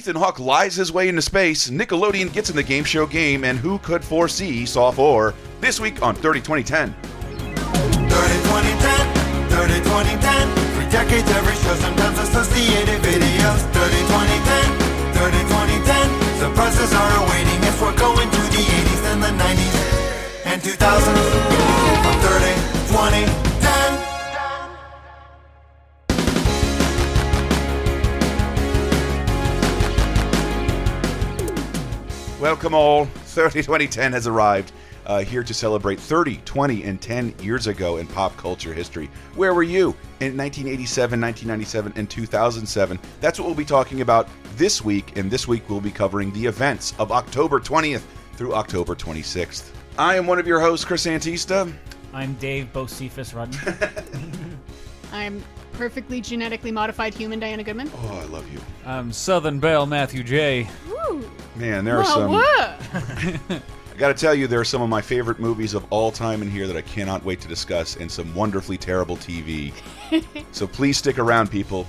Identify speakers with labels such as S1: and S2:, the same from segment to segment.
S1: Ethan Hawke lies his way into space, Nickelodeon gets in the game show game, and who could foresee Saw 4? This week on 30-20-10.
S2: 30-20-10, 30-20-10. 3 decades, every show, sometimes associated videos. 30-20-10, 30-20-10. Surprises are awaiting if we're going to the 80s and the 90s and 2000s. From 30-20-10.
S1: Welcome all. 30-20-10 has arrived, here to celebrate 30, 20, and 10 years ago in pop culture history. Where were you in 1987, 1997, and 2007? That's what we'll be talking about this week, and this week we'll be covering the events of October 20th through October 26th. I am one of your hosts, Chris Antista.
S3: I'm Dave Bocephus Rudden.
S4: I'm perfectly genetically modified human Diana Goodman.
S1: Oh, I love you.
S3: I'm Southern Belle Matthew J.
S4: Woo.
S1: Man, there are some... I gotta tell you, there are some of my favorite movies of all time in here that I cannot wait to discuss, and some wonderfully terrible TV. So please stick around, people.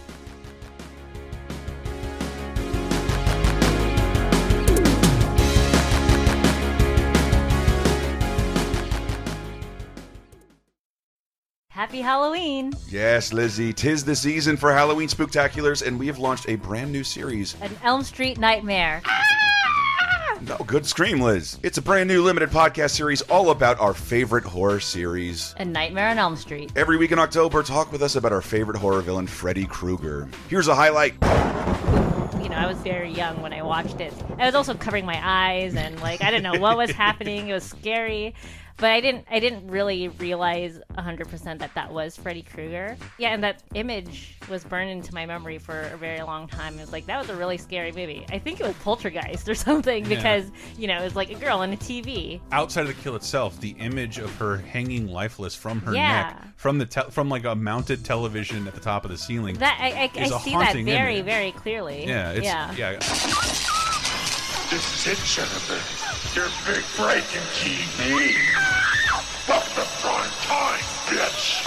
S5: Happy Halloween!
S1: Yes, Lizzie, 'tis the season for Halloween spooktaculars, and we have launched a brand new series.
S5: An Elm Street Nightmare.
S1: No, good scream, Liz. It's a brand new limited podcast series all about our favorite horror series.
S5: A Nightmare on Elm Street.
S1: Every week in October, talk with us about our favorite horror villain, Freddy Krueger. Here's a highlight.
S5: You know, I was very young when I watched it. I was also covering my eyes and, I didn't know what was happening. It was scary. But I didn't really realize 100% that was Freddy Krueger. Yeah, and that image was burned into my memory for a very long time. It was like, that was a really scary movie. I think it was Poltergeist or something because, it was like a girl on a TV.
S6: Outside of the kill itself, the image of her hanging lifeless from her neck, from a mounted television at the top of the ceiling,
S5: that I see that very,
S6: image.
S5: Very clearly.
S6: Yeah.
S7: This is it, Jennifer. Your big break in TV. Welcome to prime time, bitch.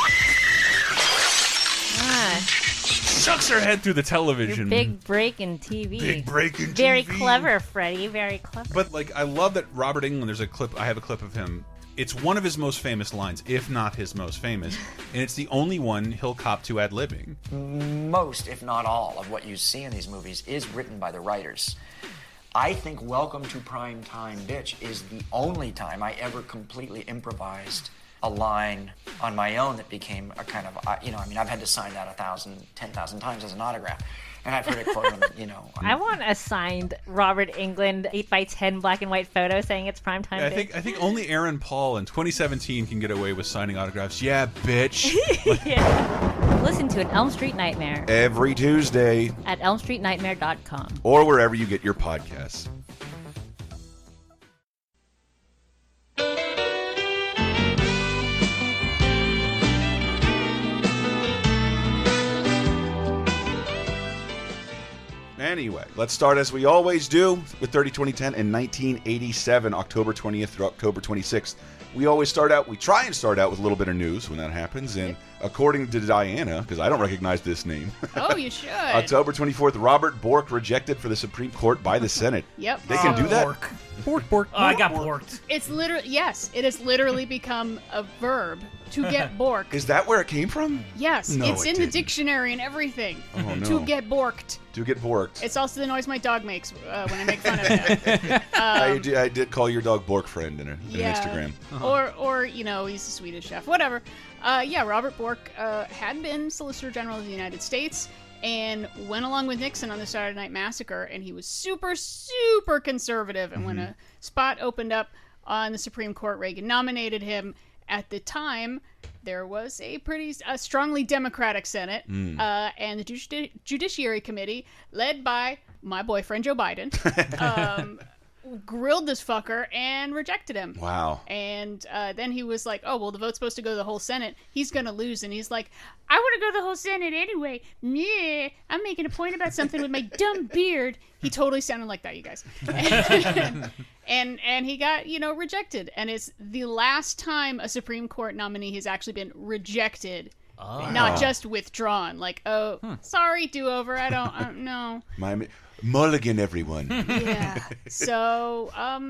S6: Sucks her head through the television.
S5: Your big break in TV.
S1: Big break in TV.
S5: Very clever, Freddy. Very clever.
S6: But I love that Robert Englund. There's a clip. I have a clip of him. It's one of his most famous lines, if not his most famous, and it's the only one he'll cop to ad-libbing.
S8: Most, if not all, of what you see in these movies is written by the writers. I think Welcome to Prime Time, Bitch is the only time I ever completely improvised a line on my own that became a kind of, I've had to sign that 10,000 times as an autograph. And I've heard it quoted,
S5: I want a signed Robert Englund 8x10 black and white photo saying it's primetime.
S6: I think only Aaron Paul in 2017 can get away with signing autographs. Yeah, bitch.
S5: Listen to an Elm Street Nightmare
S1: Every Tuesday
S5: at elmstreetnightmare.com
S1: or wherever you get your podcasts. Anyway, let's start as we always do with 30-20-10 in 1987, October 20th through October 26th. We try and start out with a little bit of news when that happens. And according to Diana, because I don't recognize this name.
S4: Oh, you should.
S1: October 24th, Robert Bork rejected for the Supreme Court by the Senate.
S4: Yep.
S1: They can do that?
S3: Bork. Oh, I got borked.
S4: It's literally, yes, it has literally become a verb to get borked.
S1: Is that where it came from?
S4: Yes,
S1: No,
S4: it's
S1: it
S4: in
S1: didn't.
S4: the dictionary and everything.
S1: Oh, no.
S4: To get borked.
S1: To get borked.
S4: It's also the noise my dog makes when I make fun of him.
S1: I did call your dog Bork friend in an Instagram.
S4: Or he's a Swedish chef. Whatever. Robert Bork had been Solicitor General of the United States and went along with Nixon on the Saturday Night Massacre, and he was super, super conservative. And when a spot opened up on the Supreme Court, Reagan nominated him. At the time, there was a pretty strongly Democratic Senate, and the Judiciary Committee, led by my boyfriend Joe Biden, grilled this fucker and rejected him.
S1: Wow.
S4: And then he was like, oh, well, the vote's supposed to go to the whole Senate. He's going to lose. And he's like, I want to go to the whole Senate anyway. Meh. I'm making a point about something with my dumb beard. He totally sounded like that, you guys. And he got, rejected. And it's the last time a Supreme Court nominee has actually been rejected not just withdrawn. Like, sorry, do-over. I don't know.
S1: Mulligan, everyone.
S4: Yeah. So,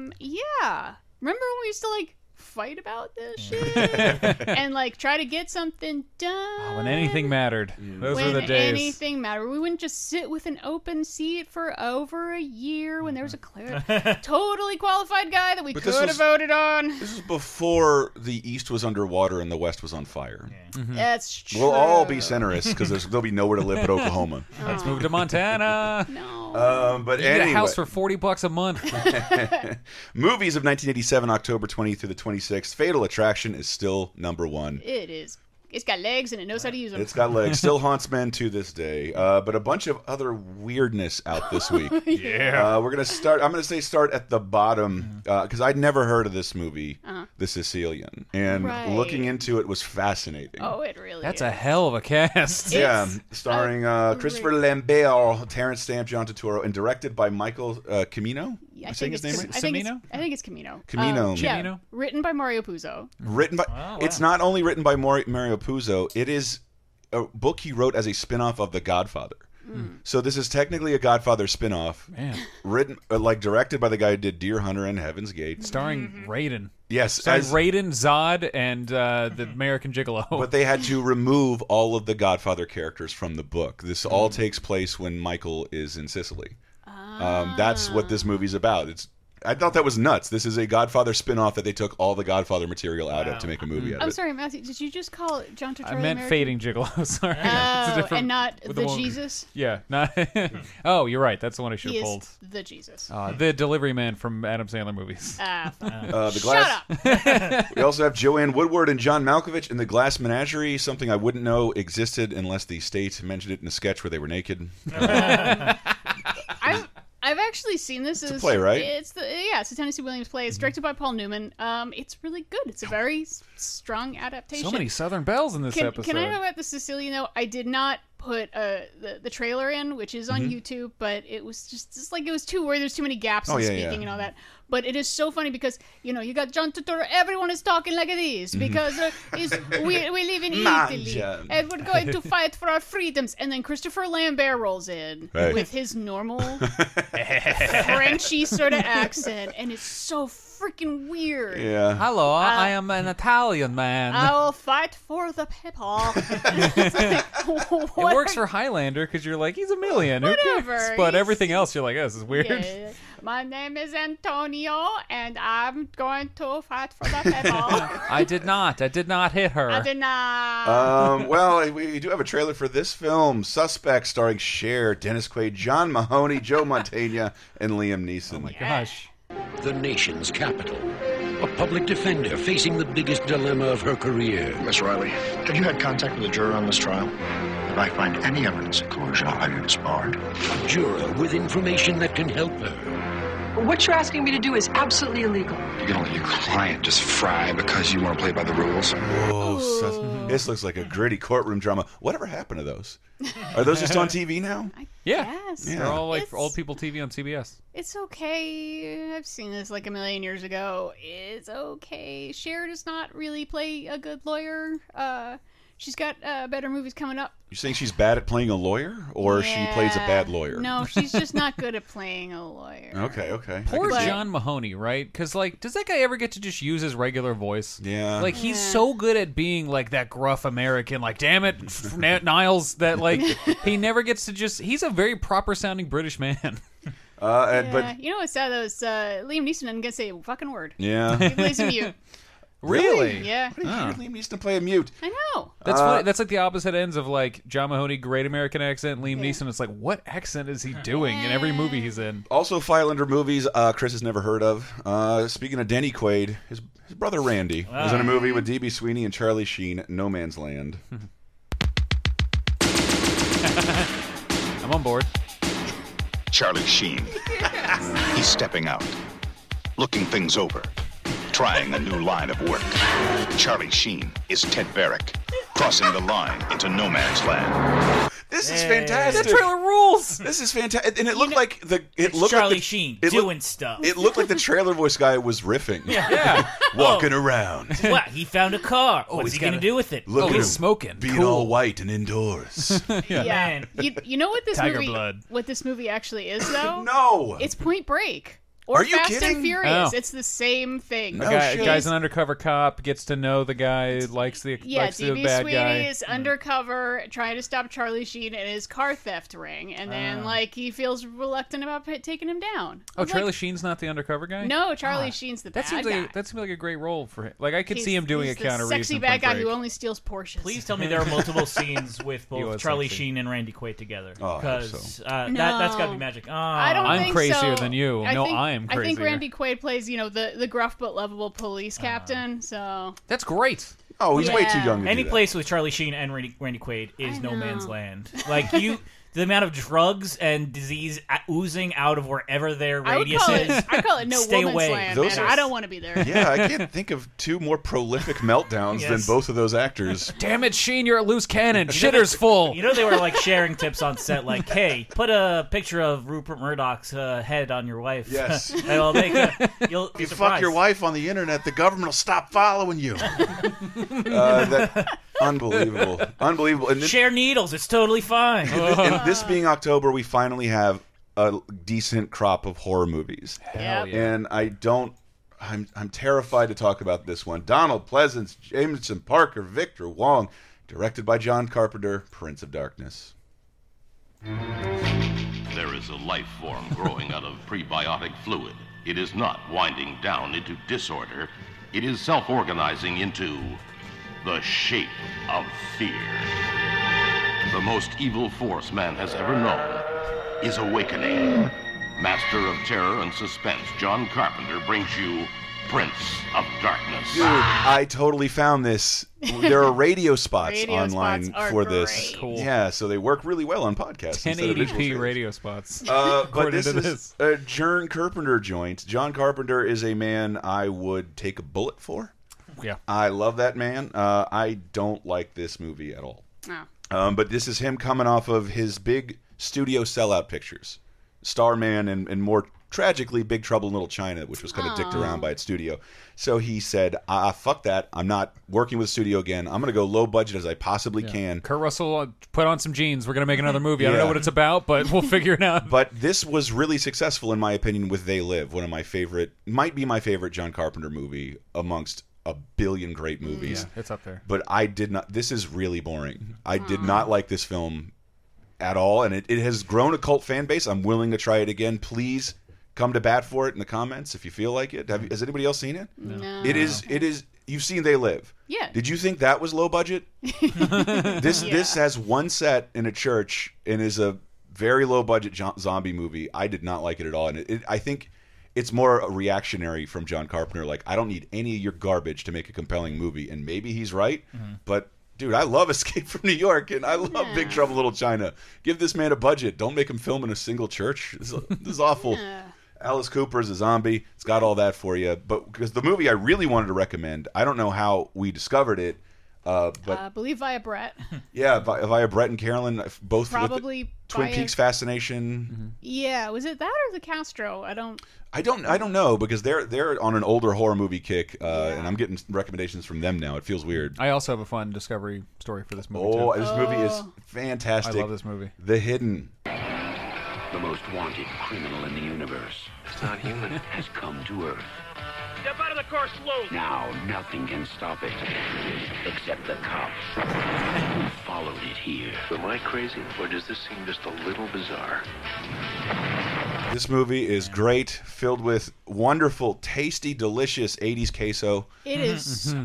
S4: yeah. Remember when we used to, like, fight about this shit? And, like, try to get something done?
S3: When anything mattered. Those were the days.
S4: When anything mattered. We wouldn't just sit with an open seat for over a year when there was a totally qualified guy that we could have voted on.
S1: This is before the East was underwater and the West was on fire.
S4: That's true.
S1: We'll all be centerists because there'll be nowhere to live but Oklahoma.
S3: Let's move to Montana.
S4: No.
S1: But
S3: You
S1: anyway.
S3: get a house for $40 a month.
S1: Movies of 1987, October 20th through the 26th. Fatal Attraction is still #1.
S4: It is. It's got legs and it knows how to use them.
S1: It's got legs. Still haunts men to this day. But a bunch of other weirdness out this week.
S3: Yeah.
S1: We're gonna start. I'm gonna say start at the bottom because I'd never heard of this movie, The Sicilian, and looking into it was fascinating.
S4: Oh, it really
S3: That's
S4: is.
S3: a hell of a cast.
S1: Yeah, starring Christopher Lambert, Terrence Stamp, John Turturro, and directed by Michael Cimino.
S4: I
S1: Am I saying his name right?
S4: I think it's Camino.
S1: Camino.
S4: Yeah,
S3: Camino?
S4: written by Mario Puzo.
S1: Written by. It's not only written by Mario Puzo. It is a book he wrote as a spin-off of The Godfather. So this is technically a Godfather spin-off.
S3: Man.
S1: Written, directed by the guy who did Deer Hunter and Heaven's Gate.
S3: Starring Raiden.
S1: Yes,
S3: Starring Raiden, Zod, and the American Gigolo.
S1: But they had to remove all of the Godfather characters from the book. This all takes place when Michael is in Sicily. That's what this movie's about. I thought that was nuts. This is a Godfather spin-off that they took all the Godfather material out of to make a movie out of
S4: I'm
S1: it.
S4: sorry, Matthew. Did you just call John Turturro
S3: I meant
S4: American?
S3: Fading Gigolo. Sorry. It's
S4: Oh,
S3: different-
S4: and not
S3: with
S4: the
S3: one-
S4: Jesus?
S3: Yeah. Not. Oh, you're right. That's the one I should
S4: He
S3: have
S4: is
S3: pulled.
S4: the Jesus.
S3: The delivery man from Adam Sandler movies.
S1: The Glass.
S4: Shut up!
S1: We also have Joanne Woodward and John Malkovich in The Glass Menagerie, something I wouldn't know existed unless the state mentioned it in a sketch where they were naked.
S4: I've actually seen this. It's
S1: a play, right?
S4: It's a Tennessee Williams play. It's directed by Paul Newman. It's really good. It's a very strong adaptation.
S3: So many Southern bells in this episode.
S4: Can I know about the Sicilian though? I did not put the trailer in, which is on YouTube, but it was just like it was too where there's too many gaps in speaking and all that. But it is so funny because you got John Turturro. Everyone is talking like this because we live in Italy and we're going to fight for our freedoms. And then Christopher Lambert rolls in with his normal Frenchy sort of accent, and it's so freaking weird.
S1: Yeah.
S3: Hello, I am an Italian man.
S4: I will fight for the people.
S3: It works for Highlander because you're like, he's a million. Who
S4: Whatever.
S3: cares? But everything else, you're like, oh, this is weird.
S4: Yeah. My name is Antonio, and I'm going to fight for the people.
S3: I did not hit her.
S4: I did not.
S1: Well, we do have a trailer for this film. Suspect, starring Cher, Dennis Quaid, John Mahoney, Joe Mantegna, and Liam Neeson.
S3: Oh my gosh.
S9: The nation's capital. A public defender facing the biggest dilemma of her career.
S10: Miss Riley, have you had contact with a juror on this trial? If I find any evidence of coercion, I'll have you disbarred.
S9: A juror with information that can help her.
S11: What you're asking me to do is absolutely illegal.
S10: You're gonna let your client just fry because you want to play by the rules?
S1: This looks like a gritty courtroom drama. Whatever happened to those? Are those just on TV now?
S3: Yeah.
S4: Yes.
S3: They're all like old people TV on CBS.
S4: It's okay. I've seen this like a million years ago. It's okay. Cher does not really play a good lawyer. She's got better movies coming up.
S1: You're saying she's bad at playing a lawyer, or she plays a bad lawyer?
S4: No, she's just not good at playing a lawyer.
S1: Okay.
S3: Poor John Mahoney, right? Because, like, does that guy ever get to just use his regular voice?
S1: Yeah.
S3: Like, he's so good at being, like, that gruff American, like, damn it, Niles, that, like, he never gets to just... He's a very proper-sounding British man.
S1: But
S4: you know what's sad, though, is Liam Neeson doesn't get to say a fucking word.
S1: Yeah.
S4: He plays a mute.
S3: Really?
S4: Yeah.
S1: What do you hear Liam Neeson play a mute?
S4: I know.
S3: That's funny. That's like the opposite ends of like John Mahoney, great American accent. Liam Neeson, it's like, what accent is he doing in every movie he's in?
S1: Also, Highlander movies Chris has never heard of. Speaking of Denny Quaid, his brother Randy was in a movie with D.B. Sweeney and Charlie Sheen, No Man's Land.
S3: I'm on board.
S10: Charlie Sheen. He's stepping out, looking things over, trying a new line of work. Charlie Sheen is Ted Barrick, crossing the line into no man's land.
S1: This is fantastic.
S3: That trailer rules.
S1: This is fantastic, and it looked like
S12: Charlie Sheen doing stuff.
S1: It looked like the trailer voice guy was riffing.
S12: Yeah.
S1: Walking around.
S12: What? He found a car. What's he gonna do with it?
S1: Look at him
S3: he's smoking.
S1: being all white and indoors.
S12: Man.
S4: You know what this
S3: Tiger
S4: movie
S3: blood.
S4: what this movie actually is though?
S1: No.
S4: It's Point Break. Or
S1: Are you
S4: Fast
S1: kidding?
S4: and Furious.
S3: Oh.
S4: It's the same thing.
S3: Guy's an undercover cop, gets to know the guy, likes the
S4: DB
S3: bad
S4: Sweeney
S3: guy.
S4: is undercover trying to stop Charlie Sheen in his car theft ring, and then he feels reluctant about taking him down.
S3: Oh, Charlie Sheen's not the undercover guy?
S4: No, Charlie Sheen's the bad guy.
S3: That seems like a great role for him. Like I could see him doing
S4: he's
S3: a counter
S4: the sexy bad guy who only steals Porsches.
S12: Please tell me there are multiple scenes with
S3: He
S12: both
S3: was
S12: Charlie
S3: sexy.
S12: Sheen and Randy Quaid together.
S1: Oh, I hope
S12: Because
S1: so.
S12: that's got to be magic.
S4: I don't
S3: I'm
S4: think
S3: crazier
S4: so.
S3: than you.
S4: I
S3: am crazier.
S4: I think Randy Quaid plays, the gruff but lovable police captain. So
S3: That's great.
S1: Oh, he's way too young to
S12: Any
S1: do that.
S12: place with Charlie Sheen and Randy Quaid is no man's land. Like the amount of drugs and disease oozing out of wherever their radius is.
S4: I call it no
S12: Stay
S4: woman's
S12: away.
S4: land,
S1: Those
S4: man.
S1: are-
S4: I don't want to be there.
S1: Yeah, I can't think of two more prolific meltdowns than
S12: Yes.
S1: both of those actors.
S3: Damn it, Sheen, you're a loose cannon. Shitter's full.
S12: You know they were like sharing tips on set, like, "Hey, put a picture of Rupert Murdoch's head on your wife.
S1: Yes.
S12: and it'll make you'll be
S1: If you fuck
S12: surprised."
S1: your wife on the internet, the government will stop following you. Unbelievable. Unbelievable. And
S12: Share needles. It's totally fine.
S1: and this being October, we finally have a decent crop of horror movies.
S4: Hell
S3: yeah.
S1: And I'm terrified to talk about this one. Donald Pleasance, Jameson Parker, Victor Wong, directed by John Carpenter, Prince of Darkness.
S13: There is a life form growing out of prebiotic fluid. It is not winding down into disorder. It is self-organizing into the shape of fear. The most evil force man has ever known is awakening. Master of terror and suspense, John Carpenter brings you Prince of Darkness.
S1: Dude, I totally found this. There are radio spots
S4: Radio
S1: online
S4: spots are
S1: for this.
S4: great.
S3: Cool.
S1: Yeah, so they work really well on podcasts. instead of visual
S3: 1080p
S1: shows.
S3: radio spots.
S1: But
S3: According
S1: this
S3: to
S1: is
S3: this.
S1: a John Carpenter joint. John Carpenter is a man I would take a bullet for.
S3: Yeah.
S1: I love that man. I don't like this movie at all.
S4: Oh.
S1: But this is him coming off of his big studio sellout pictures. Starman and more tragically Big Trouble in Little China, which was kind of dicked around by its studio. So he said, fuck that. I'm not working with the studio again. I'm going to go low budget as I possibly can.
S3: Kurt Russell, put on some jeans. We're going to make another movie. I don't know
S1: Yeah.
S3: what it's about, but we'll figure it out.
S1: But this was really successful, in my opinion, with They Live, one of my favorite, might be my favorite John Carpenter movie amongst a billion great movies.
S3: Yeah, it's up there.
S1: But I did not, this is really boring. I did not like this film at all, and it has grown a cult fan base. I'm willing to try it again. Please come to bat for it in the comments if you feel like it. Has anybody else seen it?
S4: No.
S1: It is. You've seen They Live.
S4: Yeah.
S1: Did you think that was low budget? This has one set in a church and is a very low budget zombie movie. I did not like it at all, and I think it's more a reactionary from John Carpenter. Like, I don't need any of your garbage to make a compelling movie, and maybe he's right, but. Dude, I love Escape from New York, and I love Big Trouble in Little China. Give this man a budget. Don't make him film in a single church. This is awful. Alice Cooper is a zombie. It's got all that for you. But because the movie I really wanted to recommend, I don't know how we discovered it, but
S4: I believe via Brett.
S1: yeah, via Brett and Carolyn, both
S4: Probably
S1: with the Twin
S4: via-
S1: Peaks fascination.
S4: Yeah, was it that or the Castro? I don't
S1: know because they're on an older horror movie kick, and I'm getting recommendations from them now. It feels weird.
S3: I also have a fun discovery story for this movie,
S1: Oh,
S3: too.
S1: this movie is fantastic.
S3: I love this movie.
S1: The Hidden.
S9: The most wanted criminal in the universe. It's not human. Has come to Earth.
S7: Step out of the car slowly.
S9: Now nothing can stop it except the cops who followed it here.
S14: Am I crazy, or does this seem just a little bizarre?
S1: This movie is great, filled with wonderful, tasty, delicious 80s queso.
S4: It is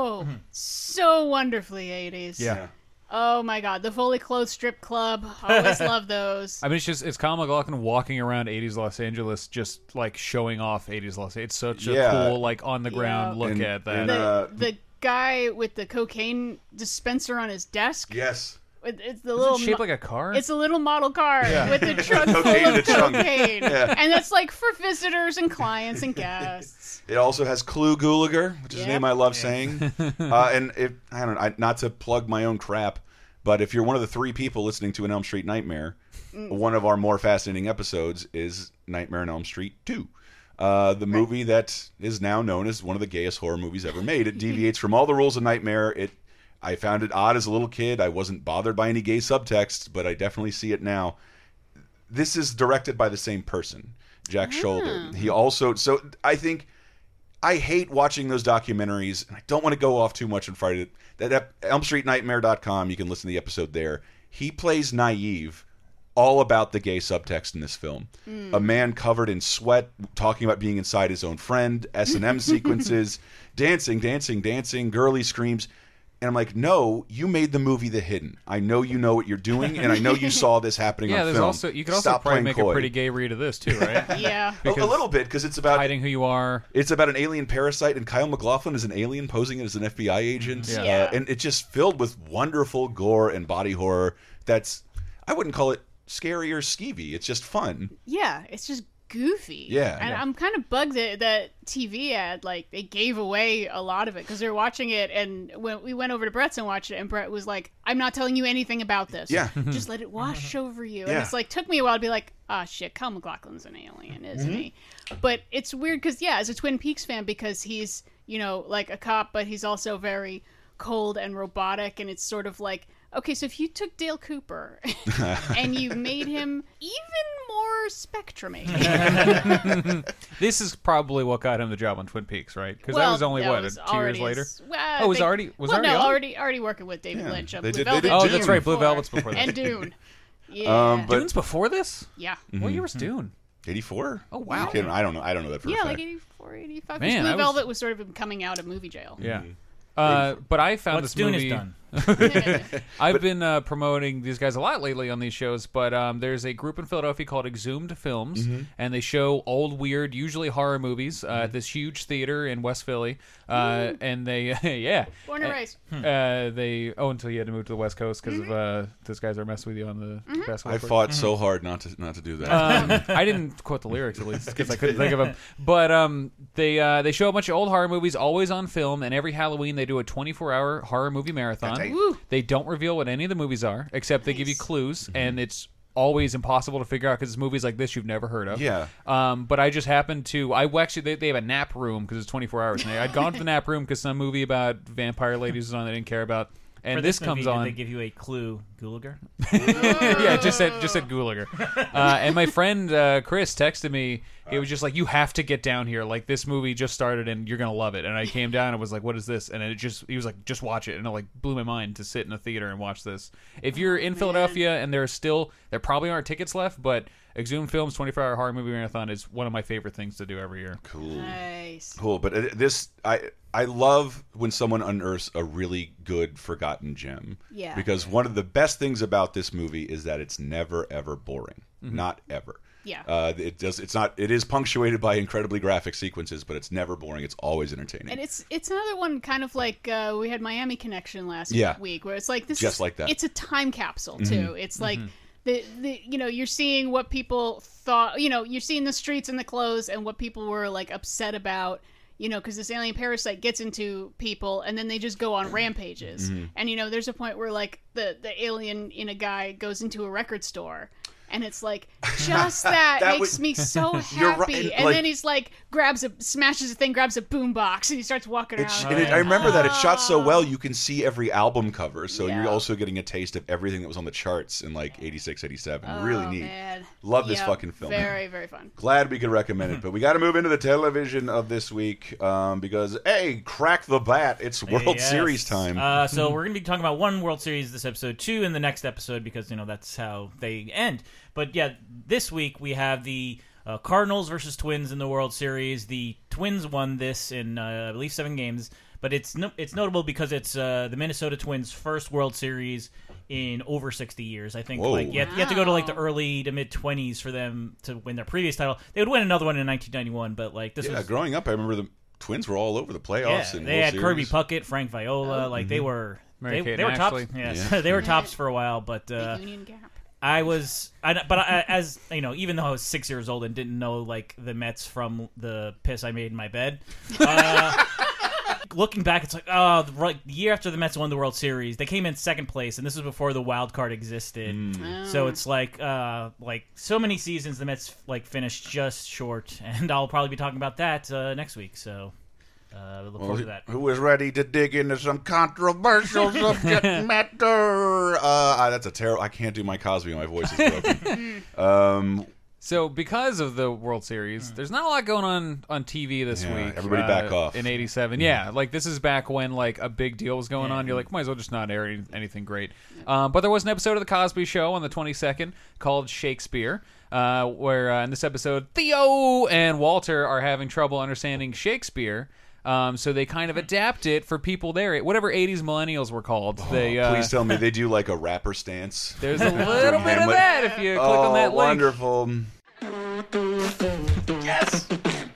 S4: so wonderfully 80s.
S3: Yeah.
S4: Oh my god, the fully clothed strip club. Always love those.
S3: I mean, it's Kyle MacLachlan walking around 80s Los Angeles, just like showing off 80s Los Angeles. It's such a cool, like on the ground look at that.
S4: The guy with the cocaine dispenser on his desk.
S1: Yes.
S4: It's the
S3: Is
S4: little
S3: it shaped like a car?
S4: It's a little model car
S3: Yeah.
S4: with the trunk full
S1: Cocaine in
S4: of
S1: the trunk.
S4: cocaine,
S1: Yeah.
S4: and that's like for visitors and clients and guests.
S1: It also has Clu Gulager, which is a name I love saying. And I don't know, not to plug my own crap, But if you're one of the 3 people listening to an Elm Street Nightmare, one of our more fascinating episodes is Nightmare on Elm Street 2. The movie that is now known as one of the gayest horror movies ever made. It deviates from all the rules of Nightmare. I found it odd as a little kid. I wasn't bothered by any gay subtext, but I definitely see it now. This is directed by the same person, Jack Sholder. He also... So I think... I hate watching those documentaries, and I don't want to go off too much and Friday. That ElmStreetNightmare.com, you can listen to the episode there. He plays naive all about the gay subtext in this film. A man covered in sweat, talking about being inside his own friend, S&M sequences, dancing, girly screams. And I'm like, no, you made the movie The Hidden. I know you know what you're doing, and I know you saw this happening on film.
S3: You could also probably make a pretty gay read of this, too, right?
S4: Yeah.
S1: A little bit, because it's about...
S3: hiding who you are.
S1: It's about an alien parasite, and Kyle MacLachlan is an alien posing as an FBI agent. And it's just filled with wonderful gore and body horror that's... I wouldn't call it scary or skeevy. It's just fun.
S4: Yeah, it's just goofy.
S1: Yeah.
S4: And I'm kind of bugged that TV ad, like, they gave away a lot of it because they were watching it, and when we went over to Brett's and watched it, and Brett was like, I'm not telling you anything about this.
S1: Yeah.
S4: Just let it wash over you. And it's like, took me a while to be like, shit, Kyle MacLachlan's an alien, isn't he? But it's weird because, as a Twin Peaks fan, because he's, like a cop, but he's also very cold and robotic, and it's sort of like, okay, so if you took Dale Cooper and you made him even more spectrumy.
S3: This is probably what got him the job on Twin Peaks, right? Because that was only, 2 years later?
S4: Well,
S3: was already
S4: already working with David Lynch on Blue Velvet.
S3: Oh, that's right, Blue Velvet's before that.
S4: And Dune. Yeah.
S3: Dune's before this?
S4: Yeah.
S3: What year was Dune?
S1: 84?
S3: Oh, wow.
S1: I don't know that for a
S4: Yeah,
S1: fact.
S4: like 84, 85.
S3: Man,
S4: Blue Velvet was sort of coming out of movie jail.
S3: Yeah. But I found
S12: What's
S3: this movie.
S12: Dune is done.
S3: I've been promoting these guys a lot lately on these shows, but there's a group in Philadelphia called Exhumed Films, and they show old, weird, usually horror movies at this huge theater in West Philly. And they,
S4: Born and raised.
S3: Until you had to move to the West Coast because of those guys are messing with you on the basketball
S1: I
S3: court.
S1: fought so hard not to do that.
S3: I didn't quote the lyrics at least because I couldn't think of them. But they show a bunch of old horror movies, always on film, and every Halloween they do a 24-hour horror movie marathon. They don't reveal what any of the movies are, except they give you clues, and it's always impossible to figure out because it's movies like this you've never heard of.
S1: Yeah.
S3: But I just happened to... they have a nap room because it's 24 hours. And I'd gone to the nap room because some movie about vampire ladies was on that I didn't care about. And
S12: For
S3: this
S12: movie,
S3: comes on.
S12: Did they give you a clue, Gulager?
S3: Yeah, it just said Gulager. And my friend Chris texted me. He was just like, "You have to get down here. Like this movie just started, and you're gonna love it." And I came down and was like, "What is this?" And he was like, "Just watch it." And it like blew my mind to sit in a theater and watch this. If you're in Philadelphia and there probably aren't tickets left, but Exhumed Films 24-hour horror movie marathon is one of my favorite things to do every year.
S1: Cool.
S4: Nice.
S1: Cool, but I love when someone unearths a really good forgotten gem.
S4: Yeah.
S1: Because one of the best things about this movie is that it's never ever boring. Not ever.
S4: Yeah.
S1: It is punctuated by incredibly graphic sequences, but it's never boring. It's always entertaining.
S4: And it's another one kind of like we had Miami Connection last week, where it's like this
S1: just like that.
S4: It's a time capsule too. It's like the you're seeing what people thought. You're seeing the streets and the clothes and what people were like upset about. Because this alien parasite gets into people and then they just go on rampages. And there's a point where like the alien in a guy goes into a record store. And it's like, just that makes me so happy. And then he's like, smashes a thing, grabs a boombox, and he starts walking around.
S1: I remember that. It's shot so well, you can see every album cover. So you're also getting a taste of everything that was on the charts in like 86, 87. Really neat.
S4: Man.
S1: Love this fucking film.
S4: Very, very fun.
S1: Glad we could recommend it. But we got to move into the television of this week because, crack the bat. It's World Series time.
S12: So we're going to be talking about one World Series this episode, 2 in the next episode because, that's how they end. But yeah, this week we have the Cardinals versus Twins in the World Series. The Twins won this in, I believe, 7 games. But it's notable because it's the Minnesota Twins' first World Series in over 60 years. I think you have to go to like the early to mid 20s for them to win their previous title. They would win another one in 1991, but like this was
S1: growing up. I remember the Twins were all over the playoffs.
S12: Yeah,
S1: and
S12: they had
S1: World
S12: Kirby
S1: Series.
S12: Puckett, Frank Viola. Like they were they were tops. Yes,
S1: Yeah.
S12: they were tops for a while, but
S4: the Union Gap.
S12: As even though I was 6 years old and didn't know like the Mets from the piss I made in my bed, looking back, it's like, oh, the year after the Mets won the World Series, they came in second place, and this was before the wild card existed. So it's like so many seasons the Mets finished just short, and I'll probably be talking about that next week. So look forward to that.
S1: Who is ready to dig into some controversial subject matter? That's a terrible. I can't do my Cosby. My voice is broken.
S3: So because of the World Series, there's not a lot going on TV this week.
S1: Everybody back off.
S3: In 87. Yeah, this is back when a big deal was going on. You're like, might as well just not air anything great. But there was an episode of The Cosby Show on the 22nd called Shakespeare, where in this episode, Theo and Walter are having trouble understanding Shakespeare. So they kind of adapt it for people there. Whatever 80s millennials were called.
S1: Please tell me they do a rapper stance.
S3: There's a little bit of that if you click on that link.
S1: Wonderful.
S15: Yes!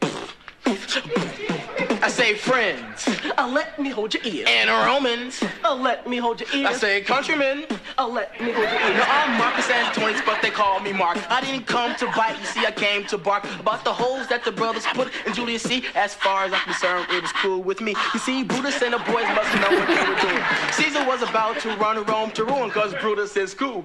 S15: I say friends. Let me hold your ear. And Romans. Let me hold your ear. I say countrymen. Let me hold your ear. No, I'm Marcus Antonius, but they call me Mark. I didn't come to bite, you see, I came to bark about the holes that the brothers put in Julius C. As far as I'm concerned, it was cool with me. You see, Brutus and the boys must know what they were doing. Caesar was about to run Rome to ruin, cause Brutus is cool.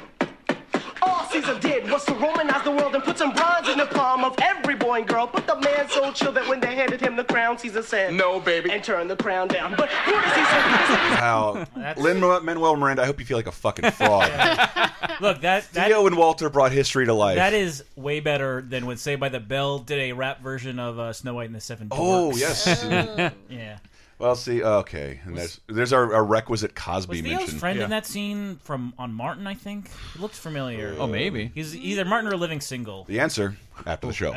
S15: All Caesar did was to Romanize the world and put some bronze in the palm of every boy and girl. But the man so chill that when they handed him the crown, Caesar said, "No, baby," and turned the crown down. But Brutus, he said,
S1: "Wow, Lin-Manuel Miranda, I hope you feel like a fucking fraud."
S12: Look,
S1: Theo and Walter brought history to life.
S12: That is way better than when Saved by the Bell did a rap version of Snow White and the Seven Dwarfs.
S1: Oh yes,
S12: yeah.
S1: Well, see, okay, and there's our requisite Cosby mention.
S12: Was Theo's friend in that scene on Martin, I think? It looked familiar.
S3: Oh, maybe.
S12: He's either Martin or Living Single.
S1: The answer after the show.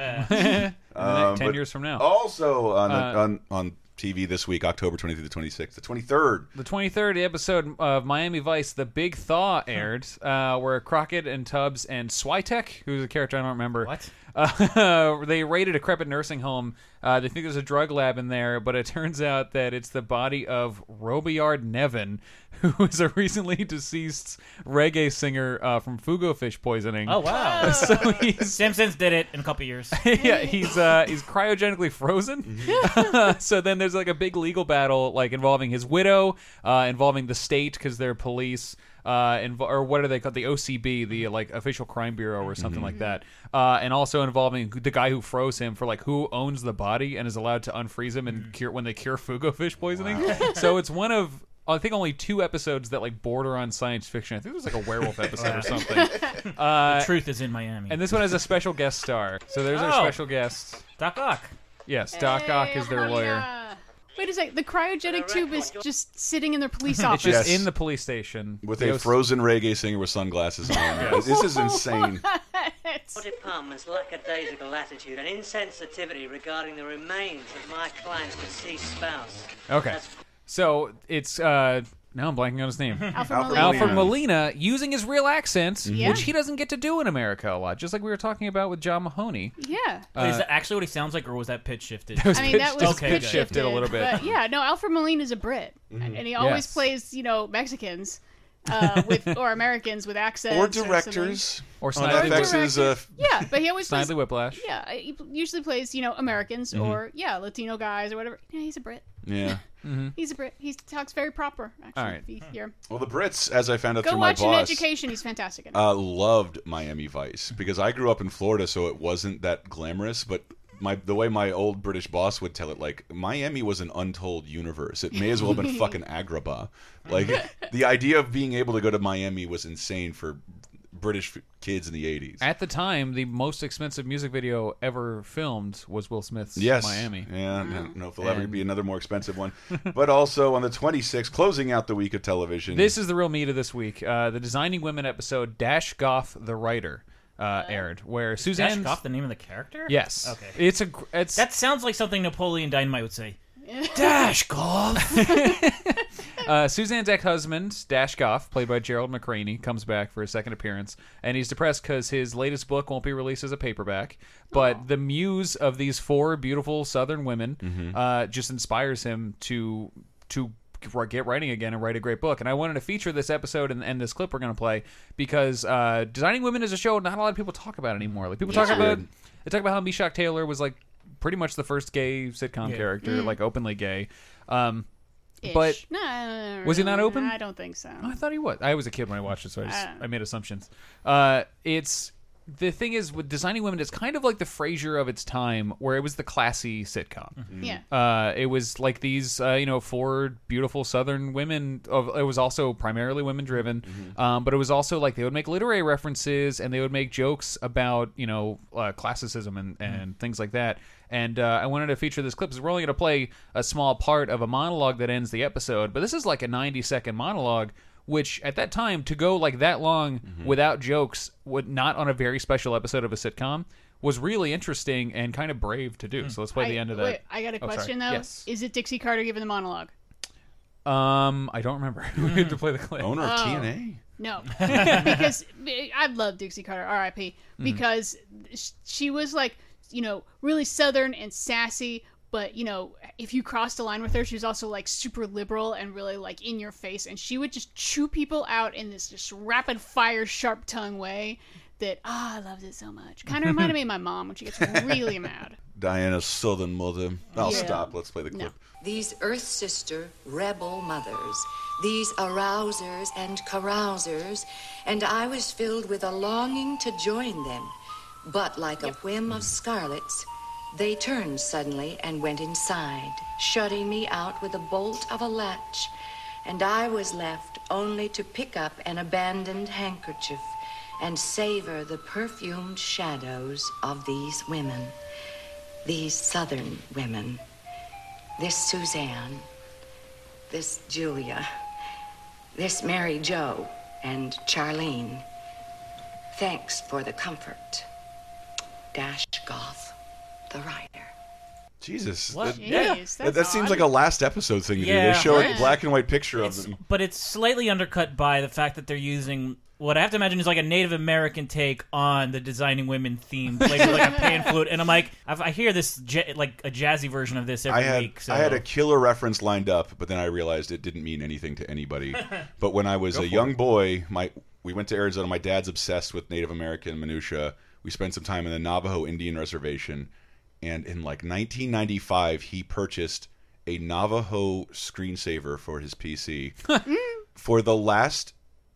S3: 10 years from now.
S1: Also on TV this week, October 23rd to 26th, the 23rd.
S3: The 23rd episode of Miami Vice, The Big Thaw, aired, where Crockett and Tubbs and Switek, who's a character I don't remember.
S12: What?
S3: They raided a decrepit nursing home. They think there's a drug lab in there, but it turns out that it's the body of Robillard Nevin, who is a recently deceased reggae singer from Fugo fish poisoning.
S12: Oh, wow.
S3: So
S12: Simpsons did it in a couple years.
S3: Yeah, he's cryogenically frozen. So then there's a big legal battle involving his widow, involving the state because they're police. Or what are they called? The OCB, the official crime bureau or something like that, and also involving the guy who froze him for who owns the body and is allowed to unfreeze him and cure when they cure Fugo fish poisoning. Wow. So it's one of I think only 2 episodes that border on science fiction. I think it was a werewolf episode or something.
S12: The truth is in Miami,
S3: and this one has a special guest star. So there's our special guest,
S12: Doc Ock.
S3: Yes, Doc Ock is their lawyer.
S4: Wait a second. The cryogenic tube is just sitting in their police office.
S3: It's just in the police station.
S1: With a frozen reggae singer with sunglasses on. This is insane.
S16: Your department's lackadaisical attitude and insensitivity regarding the remains of my client's deceased spouse.
S3: Okay. So it's... now I'm blanking on his name.
S4: Alfred
S3: Molina using his real accent, which he doesn't get to do in America a lot, just like we were talking about with John Mahoney.
S4: Yeah.
S12: Is that actually what he sounds like, or was that pitch shifted?
S4: That was pitch
S3: shifted a little bit.
S4: But yeah, no, Alfred Molina is a Brit, and he always plays, Mexicans or Americans with accents.
S1: Or directors.
S3: Or Snidely.
S4: Yeah, but he always plays...
S3: Snidely Whiplash.
S4: Yeah, he usually plays, Americans or, Latino guys or whatever. Yeah, he's a Brit.
S1: Yeah.
S4: He's a Brit. He talks very proper, actually.
S3: All right.
S4: Here.
S1: Well, the Brits, as I found out
S4: Go
S1: through my
S4: watch
S1: boss...
S4: An Education. He's fantastic in it.
S1: Loved Miami Vice, because I grew up in Florida, so it wasn't that glamorous, but... the way my old British boss would tell it, Miami was an untold universe. It may as well have been fucking Agrabah. The idea of being able to go to Miami was insane for British kids in the 80s.
S3: At the time, the most expensive music video ever filmed was Will Smith's Miami.
S1: Yeah, I don't know if there'll ever be another more expensive one. But also on the 26th, closing out the week of television.
S3: This is the real meat of this week. The Designing Women episode, Dash Goff the Writer. Aired where Suzanne
S12: Dash Goff, the name of the character?
S3: Yes.
S12: Okay. That sounds like something Napoleon Dynamite would say. Dash Goff.
S3: Suzanne's ex-husband, Dash Goff, played by Gerald McRaney, comes back for his second appearance, and he's depressed because his latest book won't be released as a paperback. But the muse of these 4 beautiful Southern women just inspires him to get writing again and write a great book. And I wanted to feature this episode and this clip we're going to play because Designing Women is a show not a lot of people talk about anymore. People talk about how Meshack Taylor was pretty much the first gay sitcom character, openly gay. But
S4: no,
S3: was he not open?
S4: I don't think so.
S3: I thought he was. I was a kid when I watched it, so I made assumptions. It's the thing is with Designing Women, it's kind of like the Frasier of its time, where it was the classy sitcom.
S4: Yeah.
S3: It was like these, 4 beautiful Southern women. It was also primarily women driven, but it was also like they would make literary references and they would make jokes about classicism and things like that. And I wanted to feature this clip because we're only going to play a small part of a monologue that ends the episode, but this is like a 90-second monologue, which at that time, to go like that long without jokes, not on a very special episode of a sitcom, was really interesting and kind of brave to do. So let's play the end of that.
S4: Wait, I got a question though.
S3: Yes.
S4: Is it Dixie Carter giving the monologue?
S3: I don't remember. We have to play the clip.
S1: Owner of TNA?
S4: No, because I love Dixie Carter, R.I.P. Because she was like, really Southern and sassy, but if you crossed a line with her, she was also like super liberal and really like in your face, and she would just chew people out in this just rapid fire, sharp tongue way that I loved it so much. Kind of reminded me of my mom when she gets really mad.
S1: Diana's Southern mother. I'll stop. Let's play the clip.
S17: These Earth Sister rebel mothers, these arousers and carousers, and I was filled with a longing to join them. But like a whim of Scarlet's, they turned suddenly and went inside, shutting me out with a bolt of a latch, and I was left only to pick up an abandoned handkerchief and savor the perfumed shadows of these women, these Southern women, this Suzanne, this Julia, this Mary Jo, and Charlene. Thanks for the comfort. Dash Goff, the writer.
S1: Jesus.
S12: What?
S1: That seems like a last episode thing to do. They show a black and white picture of them.
S12: But it's slightly undercut by the fact that they're using what I have to imagine is like a Native American take on the Designing Women theme, played with like a pan flute. And I'm like, I hear this like a jazzy version of this every week. So.
S1: I had a killer reference lined up, but then I realized it didn't mean anything to anybody. But when I was a young boy, we went to Arizona. My dad's obsessed with Native American minutia. We spent some time in the Navajo Indian Reservation, and in like 1995, he purchased a Navajo screensaver for his PC. For the last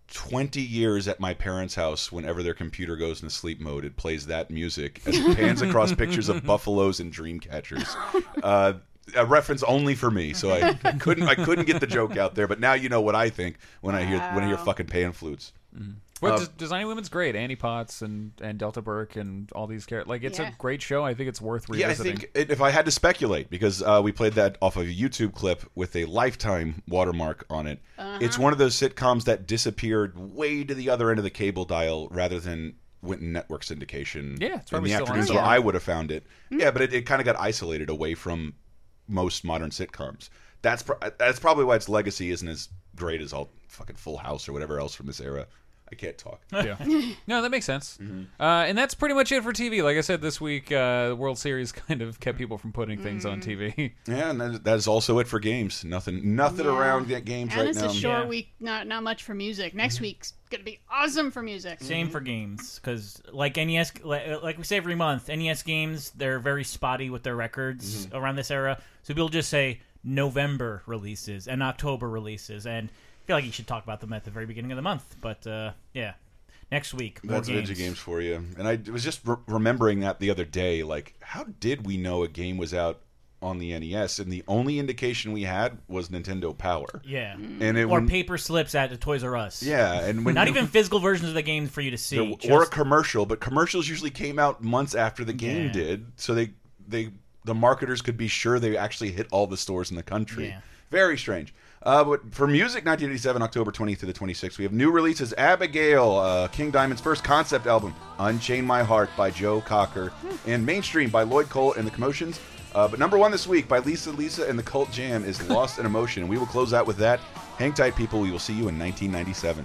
S1: 20 years at my parents' house, whenever their computer goes into sleep mode, it plays that music as it pans across pictures of buffaloes and dream catchers. A reference only for me, so I couldn't get the joke out there. But now you know what I think when I hear fucking pan flutes.
S3: Well, Designing Women's great. Annie Potts and Delta Burke and all these characters. Like, it's a great show. I think it's worth revisiting.
S1: Yeah, I think if I had to speculate, because we played that off of a YouTube clip with a Lifetime watermark on it. It's one of those sitcoms that disappeared way to the other end of the cable dial rather than went in network syndication in the afternoons where I would have found it. Yeah, but it kind of got isolated away from most modern sitcoms. That's probably why its legacy isn't as great as all fucking Full House or whatever else from this era. I can't talk.
S3: Yeah. No, that makes sense. And that's pretty much it for TV. Like I said, this week, the World Series kind of kept people from putting things on TV.
S1: Yeah, and that is also it for games. Nothing around games right now.
S4: And it's a short week, not much for music. Next week's going to be awesome for music.
S12: Same for games, because like NES, like we say every month, NES games, they're very spotty with their records around this era. So people just say November releases and October releases, and I feel like you should talk about them at the very beginning of the month, but yeah, next week more
S1: that's
S12: games.
S1: Video games for you. And I was just remembering that the other day. Like, how did we know a game was out on the NES? And the only indication we had was Nintendo Power.
S12: Yeah,
S1: and
S12: paper slips at the Toys R Us.
S1: Yeah, and
S12: not even physical versions of the games for you to see,
S1: or a commercial. But commercials usually came out months after the game did, so the marketers could be sure they actually hit all the stores in the country.
S12: Yeah.
S1: Very strange. But for music, 1987, October 20th to the 26th, we have new releases. Abigail, King Diamond's first concept album, Unchain My Heart by Joe Cocker, and Mainstream by Lloyd Cole and the Commotions. But number one this week by Lisa and the Cult Jam is Lost in Emotion. And we will close out with that. Hang tight, people. We will see you in 1997.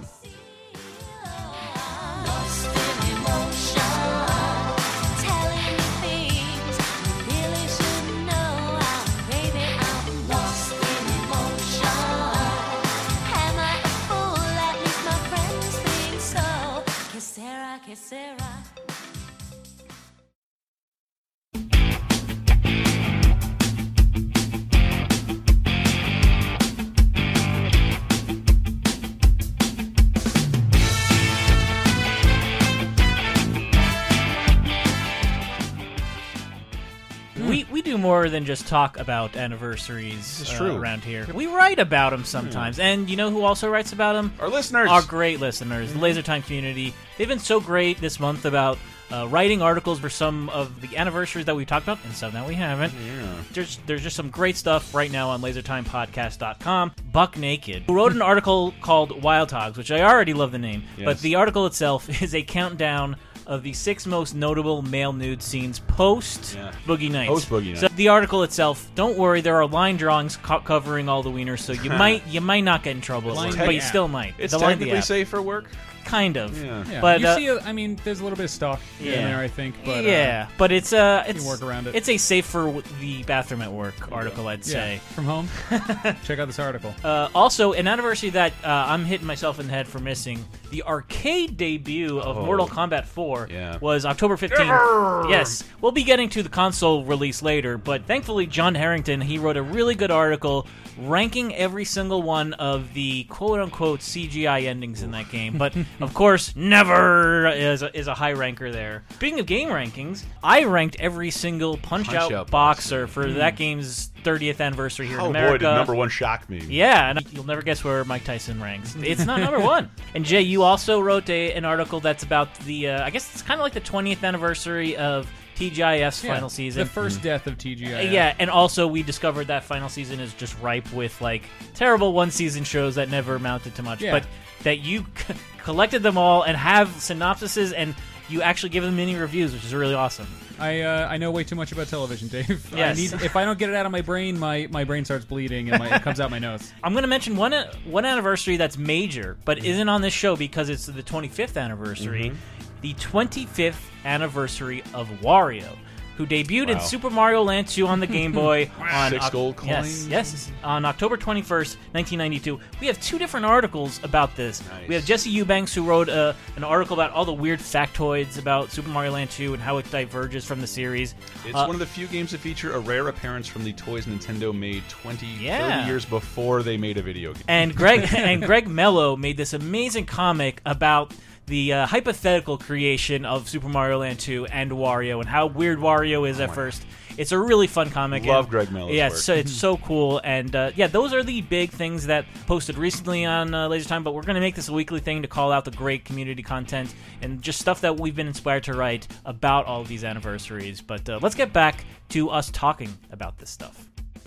S12: We do more than just talk about anniversaries
S6: It's true.
S12: around here. We write about them sometimes. And you know who also writes about them?
S6: Our listeners.
S12: Our great listeners, the Laser Time community. They've been so great this month about writing articles for some of the anniversaries that we talked about and some that we haven't. There's just some great stuff right now on lasertimepodcast.com. Buck Naked, who wrote an article called Wild Hogs, which I already love the name, but the article itself is a countdown of the 6 most notable male nude scenes post Boogie Nights.
S6: Post Boogie Nights.
S12: So the article itself, don't worry, there are line drawings covering all the wieners, so you might not get in trouble, but you still might.
S6: It's
S12: The line-
S6: technically
S12: yeah.
S6: safe for work.
S12: Kind of.
S3: Yeah.
S12: But
S3: you see, I mean, there's a little bit of stock in there, I think. But,
S12: but it's
S3: you can work around it.
S12: It's a safe for the bathroom at work article, I'd say.
S3: From home. Check out this article.
S12: Also, an anniversary that I'm hitting myself in the head for missing. The arcade debut of Mortal Kombat 4 was October 15th. Yes, we'll be getting to the console release later, but thankfully John Harrington, he wrote a really good article ranking every single one of the quote-unquote CGI endings in that game. But, of course, never is a high ranker there. Speaking of game rankings, I ranked every single Punch-Out boxer for that game's 30th anniversary here in America.
S6: Boy, did number 1 shock me.
S12: Yeah, and you'll never guess where Mike Tyson ranks. It's not number 1. And Jay, you also wrote an article that's about the, I guess it's kind of like the 20th anniversary of TGIF's final season.
S3: The first death of TGIF.
S12: Yeah, and also we discovered that final season is just ripe with like terrible one-season shows that never amounted to much, but that you collected them all and have synopsises and you actually give them mini reviews, which is really awesome.
S3: I know way too much about television, Dave.
S12: Yes.
S3: If I don't get it out of my brain, my brain starts bleeding and it comes out my nose.
S12: I'm going to mention one anniversary that's major, but isn't on this show because it's the 25th anniversary. The 25th anniversary of Wario, who debuted in Super Mario Land 2 on the Game Boy on
S6: 6 gold coins.
S12: Yes, on October 21st, 1992. We have 2 different articles about this. We have Jesse Eubanks, who wrote an article about all the weird factoids about Super Mario Land 2 and how it diverges from the series.
S6: It's one of the few games to feature a rare appearance from the toys Nintendo made 30 years before they made a video game.
S12: And Greg Mello made this amazing comic about the hypothetical creation of Super Mario Land 2 and Wario and how weird Wario is at first. It's a really fun comic.
S6: Love Greg Mello's work.
S12: So it's so cool. And those are the big things that posted recently on Laser Time, but we're going to make this a weekly thing to call out the great community content and just stuff that we've been inspired to write about all of these anniversaries. But let's get back to us talking about this stuff.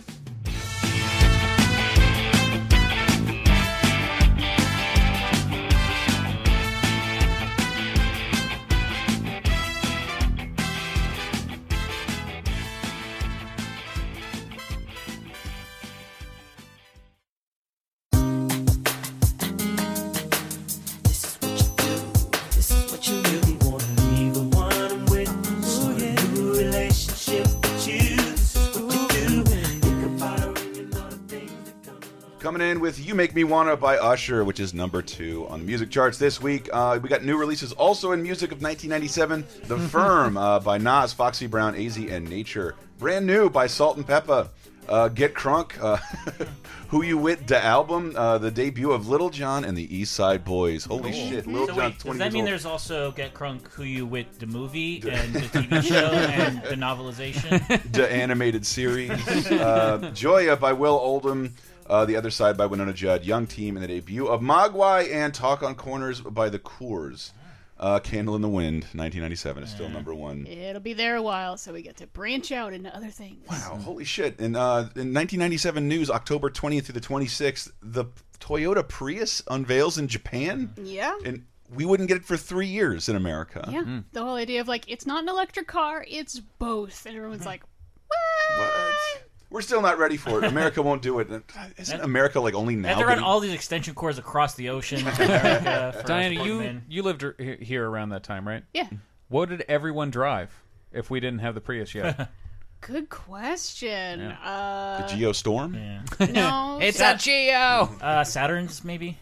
S1: Coming in with You Make Me Wanna by Usher, which is number 2 on the music charts this week. We got new releases also in music of 1997. The Firm by Nas, Foxy Brown, AZ, and Nature. Brand new by Salt and Peppa. Get Crunk, Who You With, the album, the debut of Little John and the East Side Boys. Holy shit, Little John, 20 years old.
S12: Does that mean there's also Get Crunk, Who You With, the movie, and the TV show, and the novelization?
S1: The animated series. Joya by Will Oldham. The Other Side by Winona Judd, Young Team, and the debut of Mogwai and Talk on Corners by the Coors. Candle in the Wind, 1997, is still number 1.
S4: It'll be there a while, so we get to branch out into other things.
S1: Wow, holy shit. In 1997 news, October 20th through the 26th, the Toyota Prius unveils in Japan.
S4: Yeah.
S1: And we wouldn't get it for 3 years in America.
S4: Yeah, the whole idea of, like, it's not an electric car, it's both. And everyone's like, what?
S1: We're still not ready for it. America won't do it. Isn't America like only now?
S12: They run all these extension cords across the ocean to America. For
S3: Diana, you lived here around that time, right?
S4: Yeah.
S3: What did everyone drive if we didn't have the Prius yet?
S4: Good question.
S1: The Geostorm?
S12: Yeah.
S4: No.
S3: It's a Geo!
S12: Saturns, maybe?